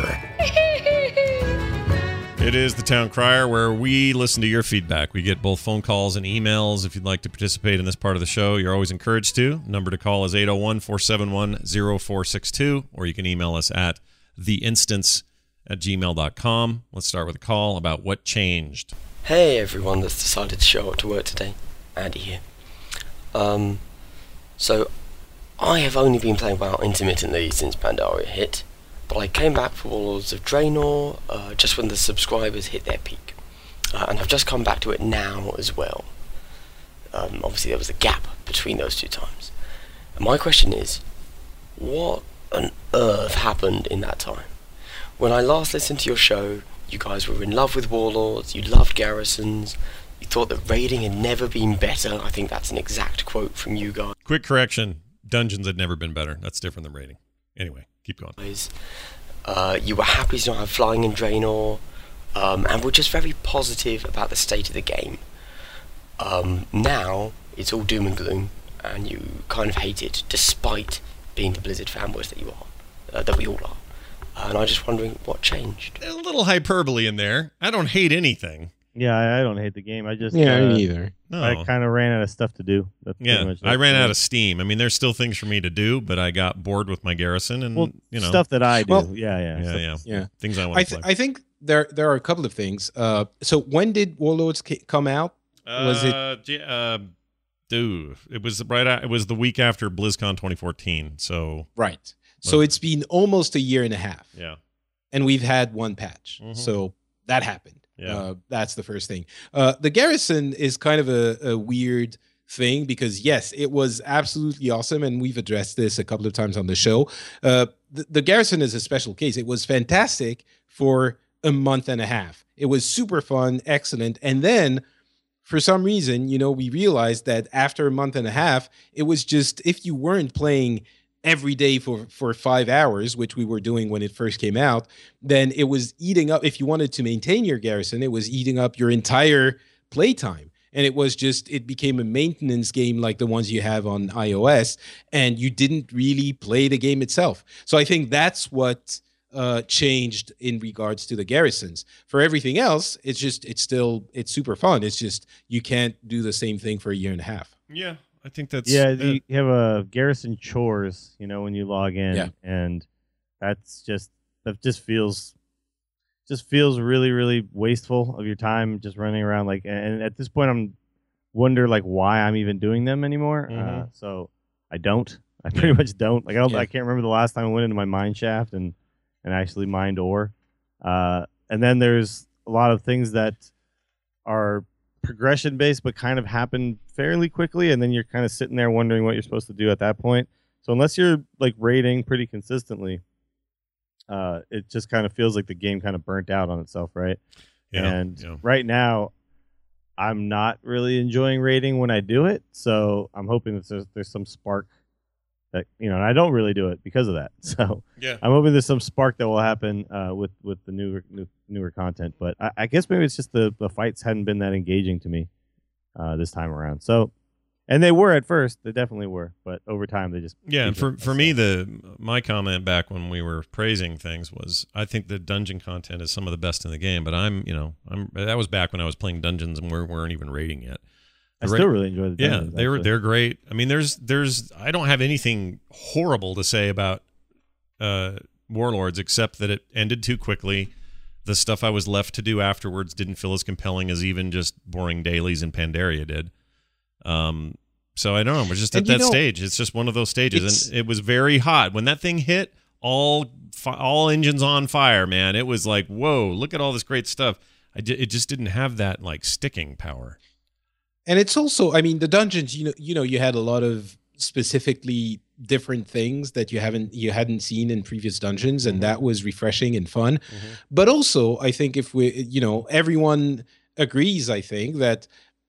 It is the Town Crier, where we listen to your feedback. We get both phone calls and emails. If you'd like to participate in this part of the show, you're always encouraged to. Number to call is eight oh one, four seven one, oh four six two, or you can email us at theinstance at gmail dot com. Let's start with a call about what changed. Hey everyone that's decided to show up to work today. Andy here. Um, so... I have only been playing WoW intermittently since Pandaria hit, but I came back for Warlords of Draenor uh, just when the subscribers hit their peak, uh, and I've just come back to it now as well. Um, obviously there was a gap between those two times. And my question is, what on earth happened in that time? When I last listened to your show, you guys were in love with Warlords, you loved Garrisons, you thought that raiding had never been better. I think that's an exact quote from you guys. Quick correction. Dungeons had never been better. That's different than raiding. Anyway, keep going. Uh, you were happy to not have flying in Draenor, um, and were just very positive about the state of the game. Um, now, it's all doom and gloom, and you kind of hate it, despite being the Blizzard fanboys that you are, uh, that we all are. Uh, and I'm just wondering what changed. A little hyperbole in there. I don't hate anything. Yeah, I, I don't hate the game. I just Yeah, uh, me either. No. I kind of ran out of stuff to do. That's pretty Yeah, much I it. ran out of steam. I mean, there's still things for me to do, but I got bored with my Garrison and, well, you know. stuff that I do. Well, yeah, yeah, Yeah, stuff- yeah. Yeah. Things I I, want to th- play. I think there there are a couple of things. Uh, so when did Warlords ca- come out? Was it- Uh, j- uh, dude, it was right. a- It was the week after BlizzCon twenty fourteen. So Right. So Well- it's been almost a year and a half, yeah, and we've had one patch. Mhm. So that happened. Yeah. Uh, that's the first thing. Uh, the Garrison is kind of a, a weird thing because yes, it was absolutely awesome, and we've addressed this a couple of times on the show. Uh, the, the Garrison is a special case. It was fantastic for a month and a half. It was super fun, excellent, and then for some reason, you know, we realized that after a month and a half, it was just if you weren't playing every day for for five hours, which we were doing when it first came out, then it was eating up. If you wanted to maintain your Garrison, it was eating up your entire playtime. And it was just, it became a maintenance game like the ones you have on iOS, and you didn't really play the game itself. So I think that's what uh, changed in regards to the Garrisons. For everything else, it's just, it's still, it's super fun. It's just, you can't do the same thing for a year and a half. yeah. I think that's yeah, uh, you you have a Garrison chores, you know, when you log in, Yeah. and that's just that just feels just feels really really wasteful of your time just running around like. And at this point, I'm wonder like why I'm even doing them anymore. Uh, Mhm. so I don't. I pretty much don't. Like I don't. Yeah. I can't remember the last time I went into my mine shaft and and actually mined ore. Uh, and then there's a lot of things that are progression based but kind of happen fairly quickly, and then you're kind of sitting there wondering what you're supposed to do at that point. So unless you're like raiding pretty consistently, uh it just kind of feels like the game kind of burnt out on itself, right? yeah, and yeah. right now I'm not really enjoying raiding when I do it, so I'm hoping that there's, there's some spark that, you know, and I don't really do it because of that. So Yeah. I'm hoping there's some spark that will happen uh, with with the newer new, newer content. But I, I guess maybe it's just the the fights hadn't been that engaging to me uh, this time around. So, and they were at first, they definitely were, but over time they just Yeah, and for deepened. for me, the my comment back when we were praising things was I think the dungeon content is some of the best in the game. But I'm, you know, I'm that was back when I was playing dungeons and we weren't even raiding yet. I The still ra- really enjoy the Yeah, dungeons, they were actually. they're great. I mean, there's there's I don't have anything horrible to say about uh, Warlords except that it ended too quickly. The stuff I was left to do afterwards didn't feel as compelling as even just boring dailies in Pandaria did. Um, so I don't know. We're just And at you that know, stage. It's just one of those stages, it's- and it was very hot when that thing hit. All fi- all engines on fire, man. It was like, whoa! Look at all this great stuff. I di- it just didn't have that like sticking power. And it's also, I mean, the dungeons, you know, you know, you had a lot of specifically different things that you haven't you hadn't seen in previous dungeons, and that was refreshing and fun. But also, I think if we, you know, everyone agrees, I think that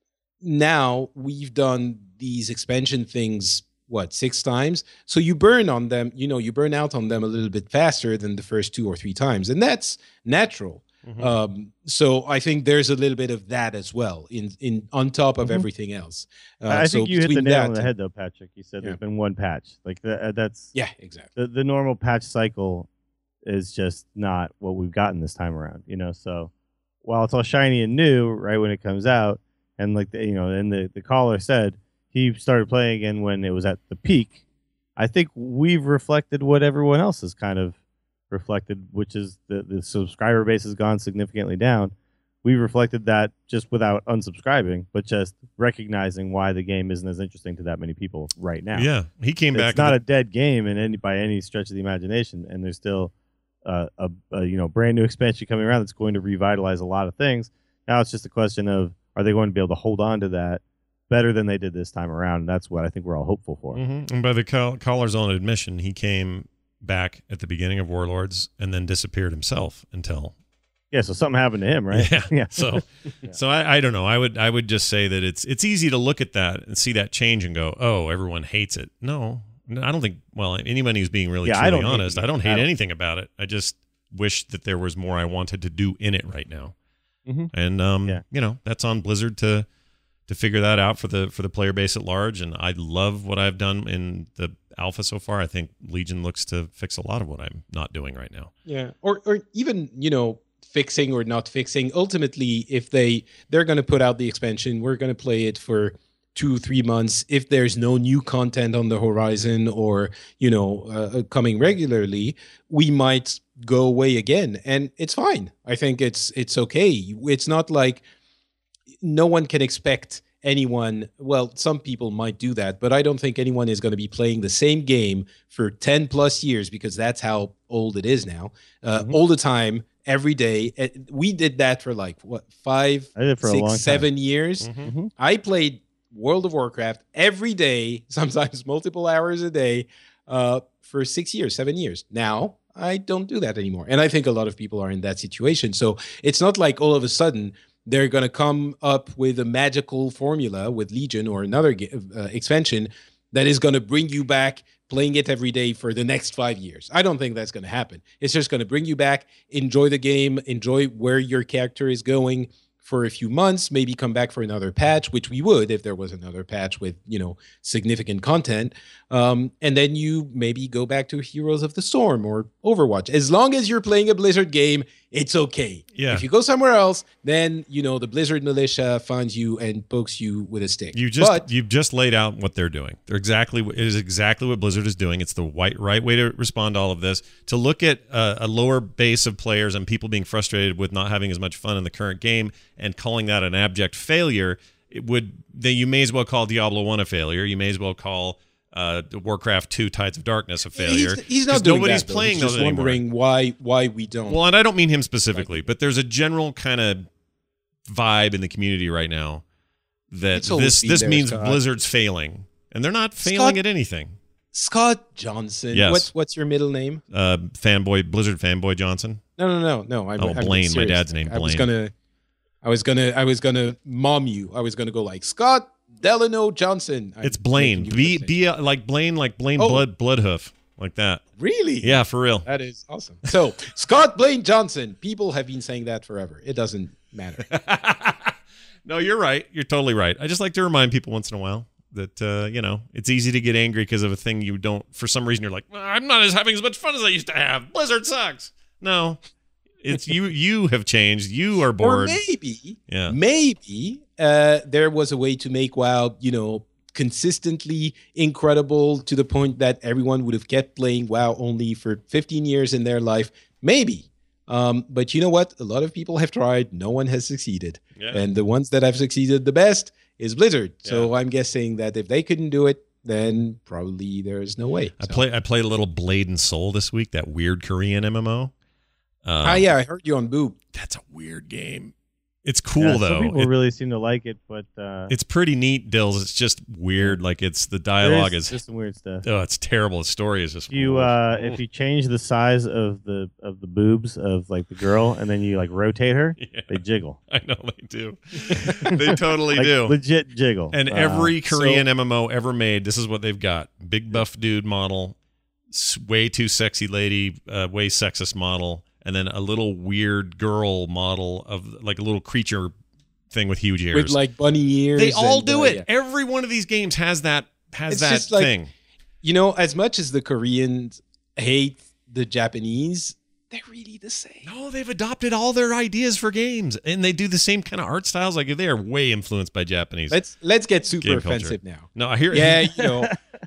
now we've done these expansion things what six times, so you burn on them, you know, you burn out on them a little bit faster than the first two or three times, and that's natural. Um, so I think there's a little bit of that as well in in on top of Mhm. everything else. Uh, I so think you hit the between nail that on the and- head, though, Patrick. You said Yeah. there's been one patch. Like the, uh, that's Yeah, exactly. the the normal patch cycle is just not what we've gotten this time around. You know, so while it's all shiny and new, right when it comes out, and like the, you know, and the the caller said he started playing again when it was at the peak. I think we've reflected what everyone else has kind of reflected, which is the the subscriber base has gone significantly down. We've reflected that just without unsubscribing, but just recognizing why the game isn't as interesting to that many people right now. Yeah, he came back. It's not a dead game in any by any stretch of the imagination, and there's still uh, a, a you know brand new expansion coming around that's going to revitalize a lot of things. Now it's just a question of are they going to be able to hold on to that better than they did this time around? And that's what I think we're all hopeful for. Mhm. And by the call- caller's own admission, he came back at the beginning of Warlords and then disappeared himself until Yeah, so something happened to him, right? yeah. yeah. So, so I, I don't know. I would I would just say that it's it's easy to look at that and see that change and go, oh, everyone hates it. No, no, I don't think. Well, anyone who's being really Yeah, I truly don't hate honest, it I don't at hate all. anything about it. I just wish that there was more I wanted to do in it right now. Mhm. And um, Yeah. you know, that's on Blizzard to to figure that out for the for the player base at large. And I love what I've done in the alpha so far. I think Legion looks to fix a lot of what I'm not doing right now. Yeah, or or even you know fixing or not fixing. Ultimately, if they they're going to put out the expansion, we're going to play it for two three months. If there's no new content on the horizon or you know uh, coming regularly, we might go away again, and it's fine. I think it's it's okay. It's not like no one can expect anyone, well, some people might do that, but I don't think anyone is going to be playing the same game for ten plus years, because that's how old it is now, uh, mm-hmm. all the time, every day. We did that for like, what, five, I did for six, a long seven time. years. Mm-hmm. I played World of Warcraft every day, sometimes multiple hours a day, uh, for six years, seven years. Now, I don't do that anymore. And I think a lot of people are in that situation. So it's not like all of a sudden they're going to come up with a magical formula with Legion or another uh, expansion that is going to bring you back playing it every day for the next five years. I don't think that's going to happen. It's just going to bring you back, enjoy the game, enjoy where your character is going for a few months, maybe come back for another patch, which we would if there was another patch with, you know, significant content. Um, and then you maybe go back to Heroes of the Storm or Overwatch. As long as you're playing a Blizzard game, it's okay. Yeah. If you go somewhere else, then, you know, the Blizzard militia finds you and pokes you with a stick. You just but, you've just laid out what they're doing. They're exactly it is exactly what Blizzard is doing. It's the right, right way to respond to all of this. To look at uh, a lower base of players and people being frustrated with not having as much fun in the current game and calling that an abject failure, it would then you may as well call Diablo one a failure. You may as well call uh, Warcraft two Tides of Darkness a failure. He's, he's not doing nobody's that, though. playing he's those just anymore. wondering why why we don't. Well, and I don't mean him specifically, but there's a general kind of vibe in the community right now that It's always this been this there, means Scott. Blizzard's failing, and they're not failing Scott- at anything. Scott Johnson. Yes. What's what's your middle name? Uh, fanboy Blizzard fanboy Johnson. No, no, no, no. I'm, Oh, I'm Blaine. My serious. dad's name, I was Blaine. gonna, I was gonna, I was gonna mom you. I was gonna go like Scott Delano Johnson. I'm It's Blaine. making you B listen. B like Blaine, like Blaine Oh. Blood Bloodhoof, like that. Really? Yeah, for real. That is awesome. So Scott Blaine Johnson. People have been saying that forever. It doesn't matter. No, you're right. You're totally right. I just like to remind people once in a while that uh, you know, it's easy to get angry because of a thing you don't. For some reason, you're like, well, I'm not as having as much fun as I used to have. Blizzard sucks. No, it's you. You have changed. You are Or bored. maybe, Yeah. maybe uh, there was a way to make WoW, you know, consistently incredible to the point that everyone would have kept playing WoW only for fifteen years in their life. Maybe. Um, but you know what? A lot of people have tried. No one has succeeded. Yeah. And the ones that have succeeded the best is Blizzard. So I'm guessing that if they couldn't do it, then probably there's no way. I So- play. I played a little Blade and Soul this week. That weird Korean M M O. Um, Ah, yeah, I heard you on Boob. That's a weird game. It's cool Yeah, though. Some people It- really seem to like it, but uh, it's pretty neat, Dills. It's just weird. Like it's the dialogue there is. just some weird stuff. Oh, it's terrible. The story is just. If you uh, if you change the size of the of the boobs of like the girl, and then you like rotate her, Yeah. they jiggle. I know they do. They totally Like, do. legit jiggle. And Uh, every Korean so- M M O ever made, this is what they've got: big buff dude model, s- way too sexy lady, uh, way sexist model, and then a little weird girl model of like a little creature thing with huge ears. With like bunny ears. they all and, do uh, it. yeah. Every one of these games has that has It's that just like- thing. You know, as much as the Koreans hate the Japanese, they're really the same. No, they've adopted all their ideas for games, and they do the same kind of art styles. Like they are way influenced by Japanese. Let's let's get super Game culture. offensive now. no, I hear. Yeah, you know,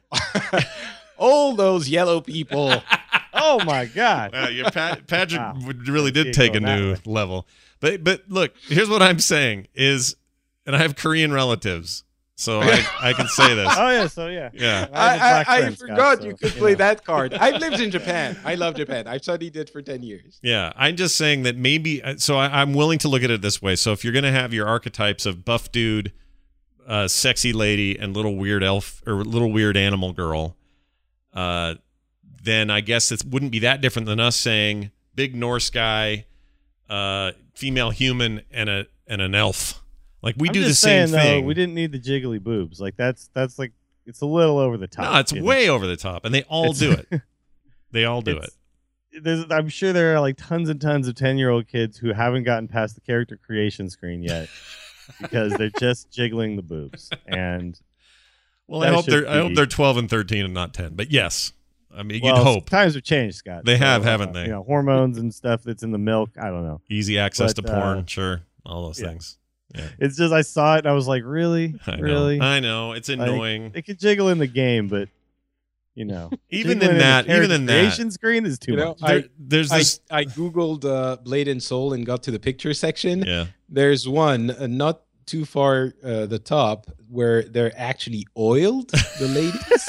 all those yellow people. Oh my god! Wow, yeah, Pat, Patrick Wow. would- really did Can't take go a that new way. level. But but look, here's what I'm saying is, and I have Korean relatives, so I, I can say this. Oh yeah, so yeah. Yeah. have a I, black I, I friend, Scott, forgot so, you could you play know. that card. I've lived in Japan. I love Japan. I've studied it for ten years. Yeah, I'm just saying that maybe. So I, I'm willing to look at it this way. So if you're going to have your archetypes of buff dude, uh, sexy lady, and little weird elf or little weird animal girl, uh, then I guess it wouldn't be that different than us saying big Norse guy, uh, female human, and a and an elf. Like we I'm do the just same saying, thing. Though, we didn't need the jiggly boobs. Like that's that's like it's a little over the top. No, it's you know? way over the top, and they all It's- do it. They all do it. It's- There's, I'm sure there are like tons and tons of ten year old kids who haven't gotten past the character creation screen yet, because they're just jiggling the boobs. And Well, I that hope should they're I hope be- they're twelve and thirteen and not ten. But yes, I mean well, you'd hope times have changed, Scott. They have, uh, haven't they? You know, hormones and stuff that's in the milk. I don't know. easy access but, to uh, porn, sure, all those yeah. things. Yeah, It's just I saw it and I was like, really, I know. really. I know it's Like, annoying. It could jiggle in the game, but you know, Even jiggling in the that, even character in that, creation screen is too You know, much. there- I- there's I, this. I googled uh, Blade and Soul and got to the picture section. Yeah, There's one uh, not too far uh, the top where they're actually oiled, the ladies.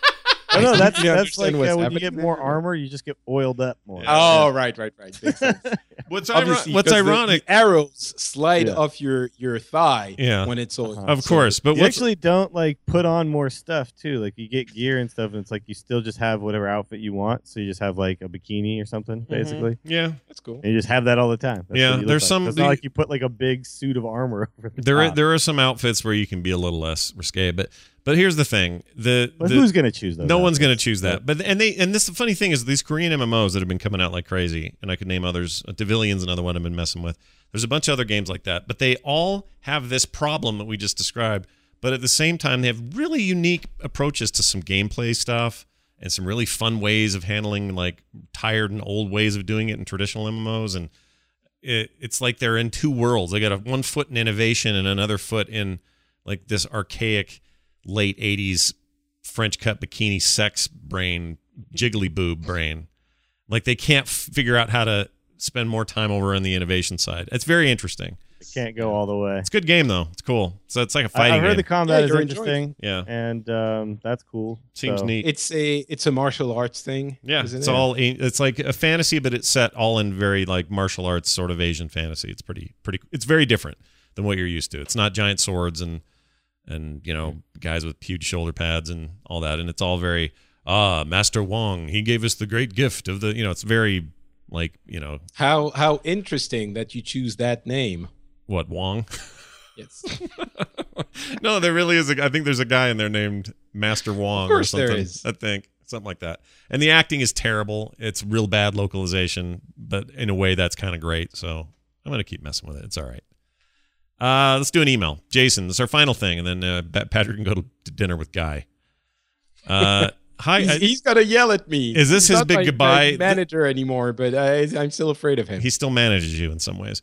Oh, no, I that's completely that's like understand what's uh, when you happening get more there. armor, you just get oiled up more. Oh, right, right, right. Makes sense. what's iro- Obviously, what's 'cause the- ironic? The, arrows slide Yeah. off your your thigh Yeah. when it's oiled. Uh-huh. Of course, but you what's actually don't like put on more stuff too. Like you get gear and stuff, and it's like you still just have whatever outfit you want. So you just have like a bikini or something, basically. yeah. That's cool. And you just have that all the time. That's Yeah, what you look there's like. some- It's the- not like you put like a big suit of armor over the There, are, top. there are some outfits where you can be a little less risque, but but here's the thing: the, But the who's gonna choose those? no one's going to outfits? choose that. But and they and this the funny thing is these Korean M M Os that have been coming out like crazy, and I could name others. Devillion's another one I've been messing with. There's a bunch of other games like that, but they all have this problem that we just described. But at the same time, they have really unique approaches to some gameplay stuff and some really fun ways of handling like tired and old ways of doing it in traditional M M Os. And it, it's like they're in two worlds. They got a one foot in innovation and another foot in like this archaic late eighties French cut bikini sex brain, jiggly boob brain. Like they can't f- figure out how to spend more time over on the innovation side. It's very interesting. It can't go all the way. It's a good game though. It's cool. So it's like a I, fighting I've heard game. the combat Yeah, is you're enjoying interesting, yeah, and um, that's cool. seems So, neat. It's a it's a martial arts thing. Yeah, isn't it's it? all it's like a fantasy, but it's set all in very like martial arts sort of Asian fantasy. It's pretty pretty. It's very different than what you're used to. It's not giant swords and and you know guys with huge shoulder pads and all that. And it's all very ah Master Wong. He gave us the great gift of the you know. It's very like you know How how interesting that you choose that name. what Wong. Yes. No, there really is. A, I think there's a guy in there named Master Wong Of course or there something. is. I think something like that. And the acting is terrible. It's real bad localization, but in a way that's kind of great. So I'm gonna keep messing with it. It's all right. Uh, let's do an email, Jason. This is our final thing, and then uh, Patrick can go to, to dinner with Guy. Uh, hi. He's, I- he's gonna yell at me. Is this He's his not big my- my goodbye? manager anymore? But I, I'm still afraid of him. He still manages you in some ways.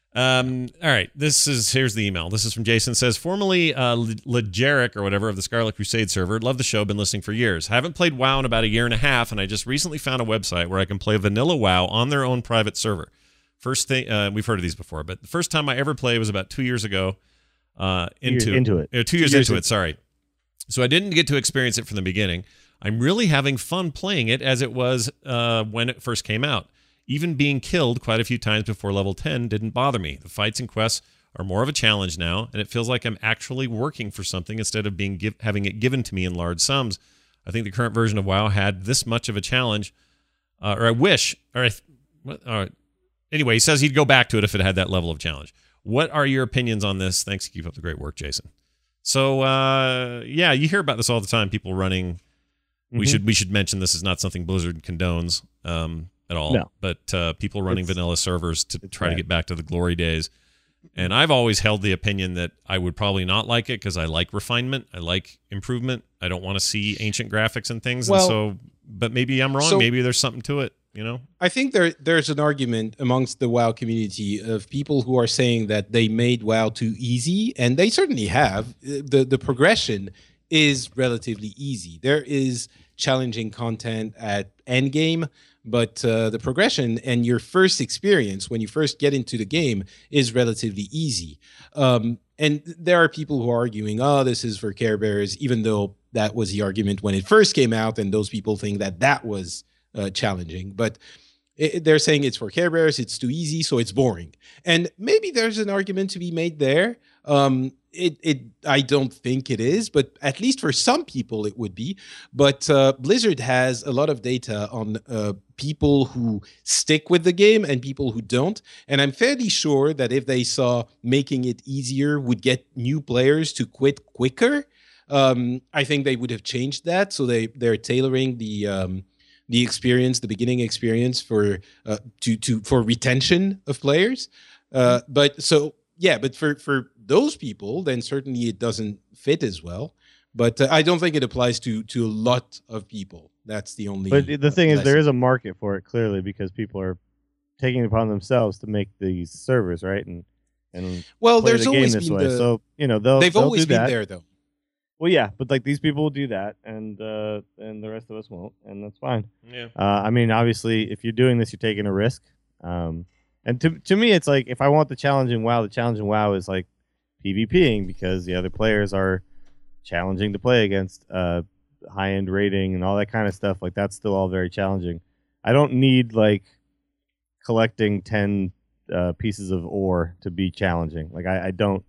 Um, all right, this is here's the email. This is from Jason. It says, formerly uh, Legeric or whatever of the Scarlet Crusade server. Love the show. Been listening for years. Haven't played WoW in about a year and a half, and I just recently found a website where I can play vanilla WoW on their own private server. First thing, uh, we've heard of these before, but the first time I ever played was about two years ago. Uh, into Year- into it. Uh, two years, years into in- it. Sorry. So I didn't get to experience it from the beginning. I'm really having fun playing it as it was uh, when it first came out. Even being killed quite a few times before level ten didn't bother me. The fights and quests are more of a challenge now, and it feels like I'm actually working for something instead of being give, having it given to me in large sums. I think the current version of WoW had this much of a challenge, uh, or I wish, or I, th- what, all right. Anyway, he says he'd go back to it if it had that level of challenge. What are your opinions on this? Thanks. Keep up the great work, Jason. So, uh, yeah, you hear about this all the time. People running. We Mhm. should we should mention this is not something Blizzard condones um, at all. No. But uh, people running It's- vanilla servers to it's try to bad. get back to the glory days. And I've always held the opinion that I would probably not like it because I like refinement. I like improvement. I don't want to see ancient graphics and things. Well, and so, but maybe I'm wrong. so- maybe there's something to it. You know. I think there there's an argument amongst the WoW community of people who are saying that they made WoW too easy, and they certainly have. the The progression is relatively easy. There is challenging content at endgame, but uh, the progression and your first experience when you first get into the game is relatively easy. Um, and there are people who are arguing, "Oh, this is for Care Bears," even though that was the argument when it first came out, and those people think that that was Uh, challenging, but it, they're saying it's for Care Bears, it's too easy, so it's boring. And maybe there's an argument to be made there. Um, it, it, I don't think it is, but at least for some people it would be. But uh, Blizzard has a lot of data on uh, people who stick with the game and people who don't. And I'm fairly sure that if they saw making it easier would get new players to quit quicker, um, I think they would have changed that. So they they're tailoring the um, the experience, the beginning experience for uh, to to for retention of players. Uh, but so yeah, but for for those people, then certainly it doesn't fit as well. But uh, I don't think it applies to to a lot of people. That's the only. But the thing is, lesson. there is a market for it clearly because people are taking it upon themselves to make these servers, right? And and well, play there's the game always this been way. the, So you know they'll they've they'll always do been that. there though. Well, yeah, but like these people will do that, and uh, and the rest of us won't, and that's fine. Yeah. Uh, I mean, obviously, if you're doing this, you're taking a risk. Um, and to to me, it's like if I want the challenge in WoW, the challenge in WoW is like PvPing because the other players are challenging to play against uh, high end rating and all that kind of stuff. Like that's still all very challenging. I don't need like collecting ten uh, pieces of ore to be challenging. Like I, I don't.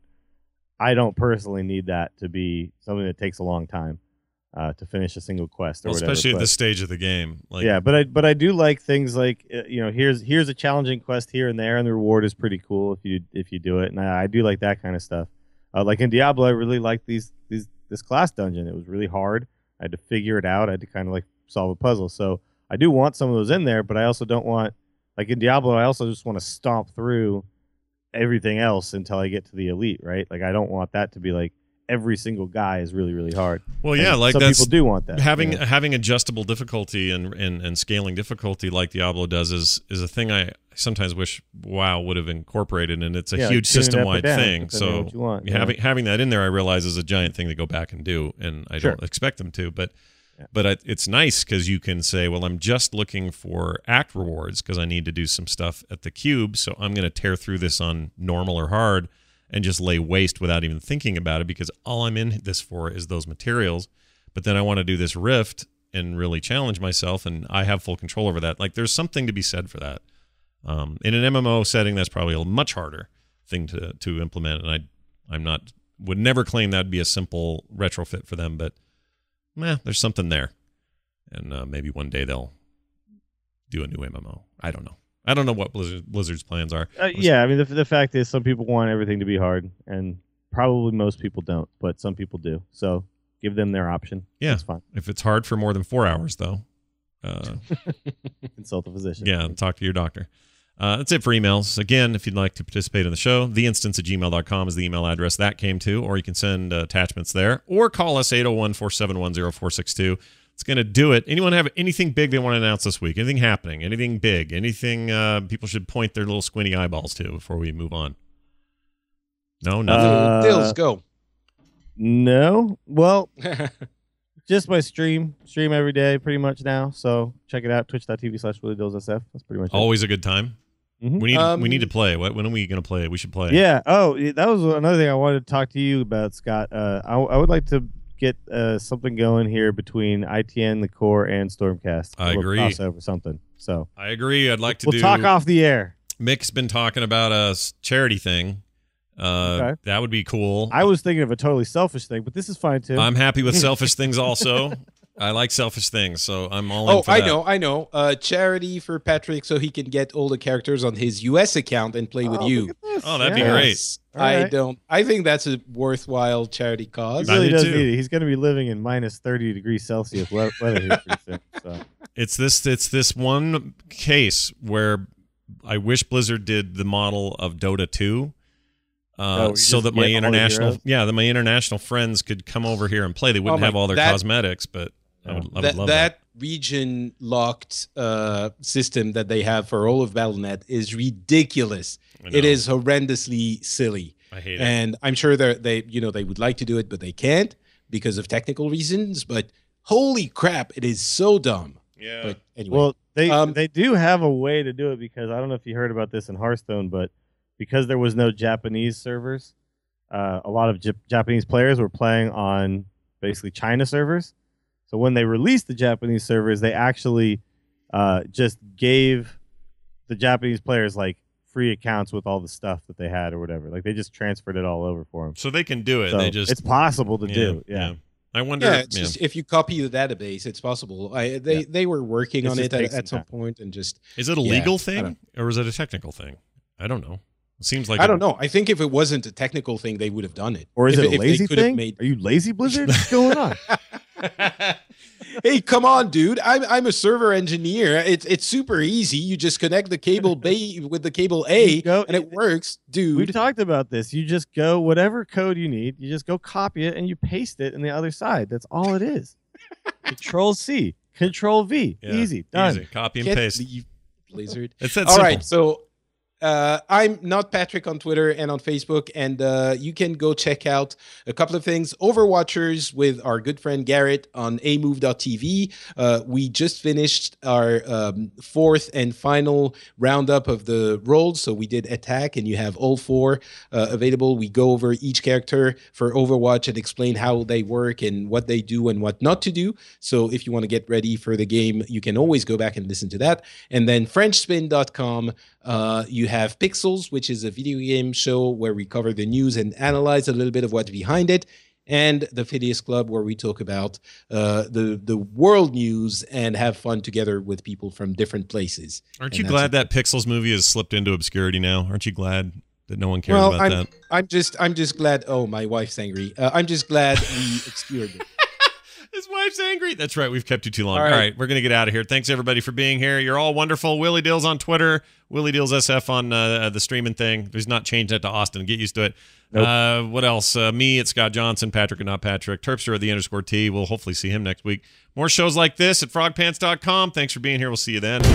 I don't personally need that to be something that takes a long time uh, to finish a single quest or Well, whatever. especially but, at this stage of the game. Like, yeah, but I but I do like things like uh, you know here's here's a challenging quest here and there, and the reward is pretty cool if you if you do it, and I, I do like that kind of stuff. Uh, like in Diablo, I really liked these these this class dungeon. It was really hard. I had to figure it out. I had to kind of like solve a puzzle. So I do want some of those in there, but I also don't want like in Diablo. I also just want to stomp through everything else until I get to the elite, right? Like I don't want that to be like every single guy is really really hard. Well, yeah, And like some that's people do want that. having you know? having adjustable difficulty and, and and scaling difficulty like Diablo does is is a thing I sometimes wish WoW would have incorporated, and it's a Yeah, like huge tune it up or system wide down, thing. depending on So what you want, yeah. having having that in there, I realize is a giant thing to go back and do, and I Sure. don't expect them to, but. Yeah. But I, it's nice because you can say, well, I'm just looking for act rewards because I need to do some stuff at the cube. So I'm going to tear through this on normal or hard and just lay waste without even thinking about it because all I'm in this for is those materials. But then I want to do this rift and really challenge myself, and I have full control over that. Like there's something to be said for that. Um, in an M M O setting, that's probably a much harder thing to to implement, and I I'm not would never claim that'd be a simple retrofit for them, but. Meh, there's something there. And uh, maybe one day they'll do a new M M O. I don't know. I don't know what Blizzard, Blizzard's plans are. Uh, yeah, I mean, the, the fact is some people want everything to be hard, and probably most people don't, but some people do. So give them their option. Yeah. That's fine. If it's hard for more than four hours, though, uh, Consult a physician. yeah, talk to your doctor. Uh, that's it for emails. Again, if you'd like to participate in the show, the instance at gmail dot com is the email address that came to, or you can send uh, attachments there, or call us eight oh one, four seven one, oh four six two. It's going to do it. Anyone have anything big they want to announce this week? Anything happening? Anything big? Anything uh, people should point their little squinty eyeballs to before we move on? No, nothing. Uh, Dills, go. No. Well, just my stream. Stream every day pretty much now. So check it out. Twitch.tv slash Willie Dills S F. That's pretty much it. Always a good time. Mhm. We need Um, we need to play. What, when are we going to play? We should play. Yeah. Oh, yeah, that was another thing I wanted to talk to you about, Scott. Uh, I, I would like to get uh, something going here between I T N, the core, and Stormcast. I A little agree. Crossover something. So I agree. I'd like to we'll do. talk off the air. Mick's been talking about a s- charity thing. Uh, Okay. That would be cool. I was thinking of a totally selfish thing, but this is fine too. I'm happy with selfish things also. I like selfish things, so I'm all in Oh, for I that. know, I know. Uh, charity for Patrick so he can get all the characters on his U S account and play with Oh, you. look at this. Oh, that'd be Yeah. great. Yes. All I right. don't. I think that's a worthwhile charity cause. He really I do does too. need it. He's going to be living in minus thirty degrees Celsius we- weather here pretty soon. So. It's this it's this one case where I wish Blizzard did the model of Dota two. Uh, Oh, you so just that my get all the international heroes? yeah, that my international friends could come over here and play. They wouldn't Oh my- have all their that- cosmetics, but I would, I would that love that region locked uh, system that they have for all of Battle dot net is ridiculous. I know. It is horrendously silly. I hate it. And I'm sure they they you know they would like to do it, but they can't because of technical reasons. But holy crap, it is so dumb. Yeah. But anyway, Well, they Um, they do have a way to do it because I don't know if you heard about this in Hearthstone, but because there was no Japanese servers, uh, a lot of J- Japanese players were playing on basically China servers. So when they released the Japanese servers, they actually uh, just gave the Japanese players like free accounts with all the stuff that they had or whatever. Like they just transferred it all over for them. So they can do it. So they just it's possible to yeah, do. Yeah. I wonder. yeah, it's yeah. just if you copy the database, it's possible. I they Yeah. they were working It on just it at, takes at some some point and just Is it a Yeah, legal I thing don't- or is it a technical thing? I don't know. It seems like I a- don't know. I think if it wasn't a technical thing, they would have done it. Or is If- it a if they lazy could have thing? made- Are you lazy, Blizzard? What's going on? Hey, come on, dude. I'm I'm a server engineer. It's it's super easy. You just connect the cable B with the cable A, go, and it works, dude. We talked about this. You just go whatever code you need. You just go copy it and you paste it in the other side. That's all it is. Control C, Control V, Yeah, easy, done. Easy. Copy and Can't paste. leave Blizzard. It's that All simple. right, so uh, I'm not Patrick on Twitter and on Facebook, and uh, you can go check out a couple of things. Overwatchers with our good friend Garrett on a move dot t v. Uh, we just finished our um, fourth and final roundup of the roles, so we did attack, and you have all four uh, available. We go over each character for Overwatch and explain how they work and what they do and what not to do. So if you want to get ready for the game, you can always go back and listen to that. And then french spin dot com, uh, you have Pixels, which is a video game show where we cover the news and analyze a little bit of what's behind it. And the Phileas Club, where we talk about uh, the the world news and have fun together with people from different places. Aren't And you that's glad it. that Pixels movie has slipped into obscurity now? Aren't you glad that no one cares Well, about I'm, that? I'm just I'm just glad. Oh, my wife's angry. Uh, I'm just glad we obscured it. His wife's angry. That's right. We've kept you too long. All All right. right. We're going to get out of here. Thanks, everybody, for being here. You're all wonderful. Willie Dills on Twitter. Willie Dills S F on uh, the streaming thing. He's not changed that to Austin. Get used to it. Nope. Uh, what else? Uh, me at Scott Johnson. Patrick and not Patrick. Terpster at the underscore T. We'll hopefully see him next week. More shows like this at frog pants dot com. Thanks for being here. We'll see you then.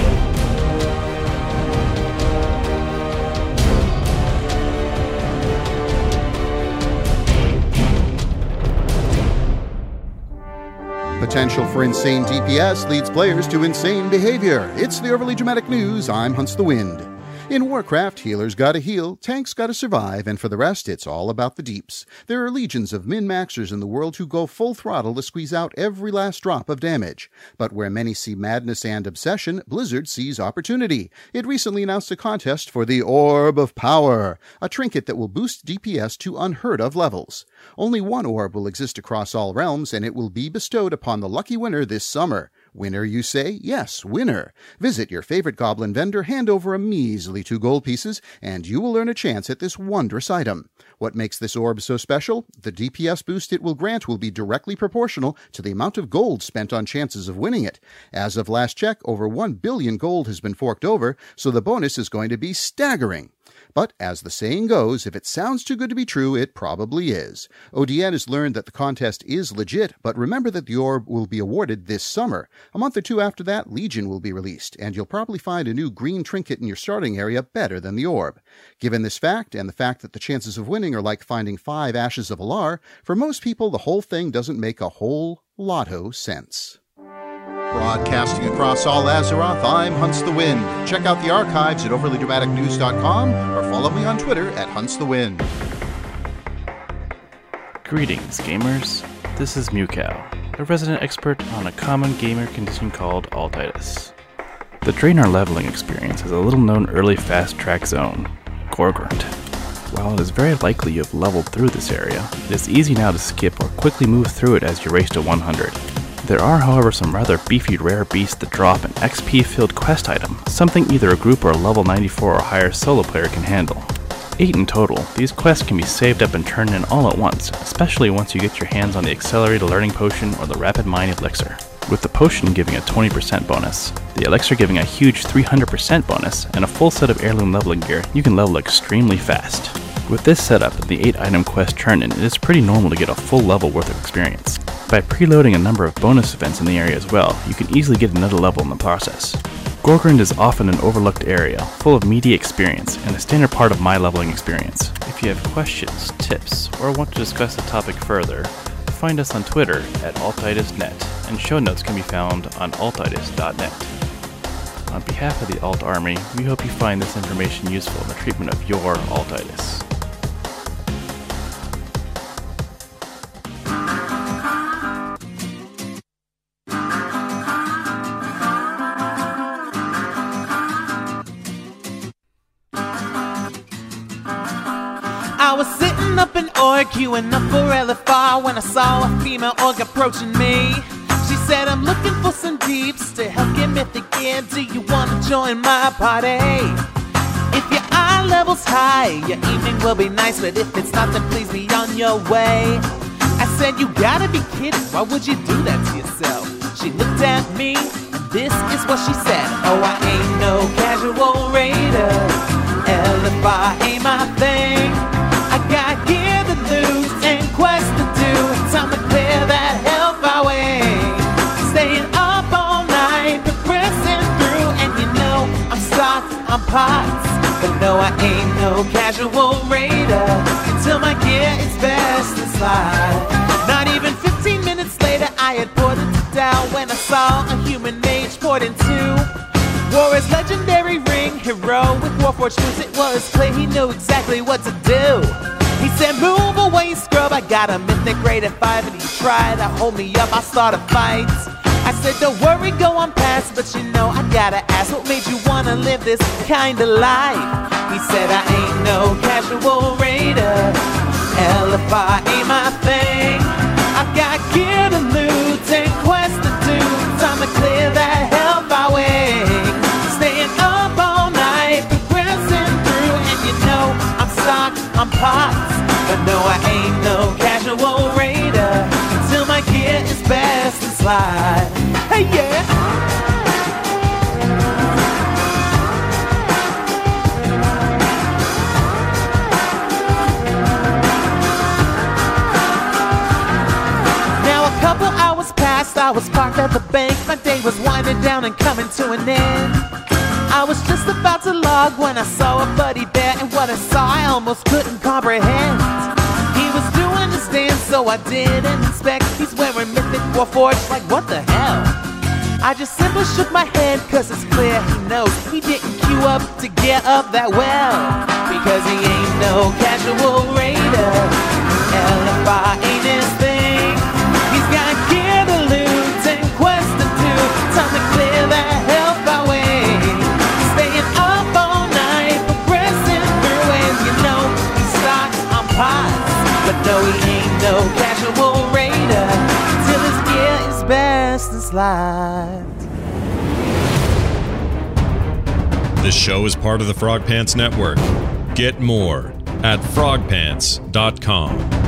Potential for insane D P S leads players to insane behavior. It's the overly dramatic news. I'm Hunts the Wind. In Warcraft, healers gotta heal, tanks gotta survive, and for the rest, it's all about the deeps. There are legions of min-maxers in the world who go full throttle to squeeze out every last drop of damage. But where many see madness and obsession, Blizzard sees opportunity. It recently announced a contest for the Orb of Power, a trinket that will boost D P S to unheard-of levels. Only one orb will exist across all realms, and it will be bestowed upon the lucky winner this summer. Winner, you say? Yes, winner. Visit your favorite goblin vendor, hand over a measly two gold pieces, and you will earn a chance at this wondrous item. What makes this orb so special? The D P S boost it will grant will be directly proportional to the amount of gold spent on chances of winning it. As of last check, over one billion gold has been forked over, so the bonus is going to be staggering. But as the saying goes, if it sounds too good to be true, it probably is. O D N has learned that the contest is legit, but remember that the orb will be awarded this summer. A month or two after that, Legion will be released, and you'll probably find a new green trinket in your starting area better than the orb. Given this fact, and the fact that the chances of winning are like finding five ashes of Alar, for most people the whole thing doesn't make a whole lotto sense. Broadcasting across all Azeroth, I'm Hunts the Wind. Check out the archives at overly dramatic news dot com or follow me on Twitter at Hunts the Wind. Greetings, gamers. This is Mewcow, a resident expert on a common gamer condition called altitis. The Draenor leveling experience is a little-known early fast-track zone, Gorgrond. While it is very likely you have leveled through this area, it is easy now to skip or quickly move through it as you race to one hundred. There are, however, some rather beefy rare beasts that drop an X P-filled quest item, something either a group or a level ninety-four or higher solo player can handle. Eight in total, these quests can be saved up and turned in all at once, especially once you get your hands on the Accelerated Learning Potion or the Rapid Mind Elixir. With the potion giving a twenty percent bonus, the elixir giving a huge three hundred percent bonus, and a full set of heirloom leveling gear, you can level extremely fast. With this setup and the eight item quest turn-in, it is pretty normal to get a full level worth of experience. By preloading a number of bonus events in the area as well, you can easily get another level in the process. Gorgrond is often an overlooked area, full of meaty experience, and a standard part of my leveling experience. If you have questions, tips, or want to discuss the topic further, find us on Twitter at altitis dot net, and show notes can be found on altitis dot net. On behalf of the Alt Army, we hope you find this information useful in the treatment of your altitis. I was sitting up and arguing up for L F R when I saw a female orc approaching me. She said, I'm looking for some deeps to help get mythic in. Do you want to join my party? If your eye level's high, your evening will be nice, but if it's not, then please be on your way. I said, you gotta be kidding, why would you do that to yourself? She looked at me, and this is what she said. Oh, I ain't no casual raider. Hell, if I ain't my thing. I got gear to lose and quest to do. Time to clear that hellfire way. Staying up all night, progressing through. And you know, I'm stocked on pots. But no, I ain't no casual raider. Until my gear is best to slide. Not even fifteen minutes later, I had ported it down when I saw a human mage poured in two. Wore his legendary ring, heroic warforged boots. It was clear he knew exactly what to do. He said, move away, scrub. I got a mythic grade at five, and he tried to hold me up. I start a fight. I said, don't worry, go on past. But you know, I gotta ask, what made you wanna live this kind of life? He said, I ain't no casual raider. Hell, if I ain't my thing. I've got gear to loot and quest to do. Time to clear that hellfire way. Staying up all night, progressing through. And you know, I'm stocked on pots. But no, I ain't no casual raider. Until my gear is best to slide. Hey, yeah. Couple hours passed, I was parked at the bank. My day was winding down and coming to an end. I was just about to log when I saw a buddy there. And what I saw I almost couldn't comprehend. He was doing his dance, so I did an inspect. He's wearing Mythic Warforged, like what the hell? I just simply shook my head, cause it's clear he knows he didn't queue up to get up that well. Because he ain't no casual raider. Hell, if I ain't his thing. He's got gear to loot and quest to do. Time to clear that hellfire way. Staying up all night, progressing through. And you know, he's stocked on pots. But no, he ain't no casual raider. Till his gear is best and slide. This show is part of the Frog Pants Network. Get more at frog pants dot com.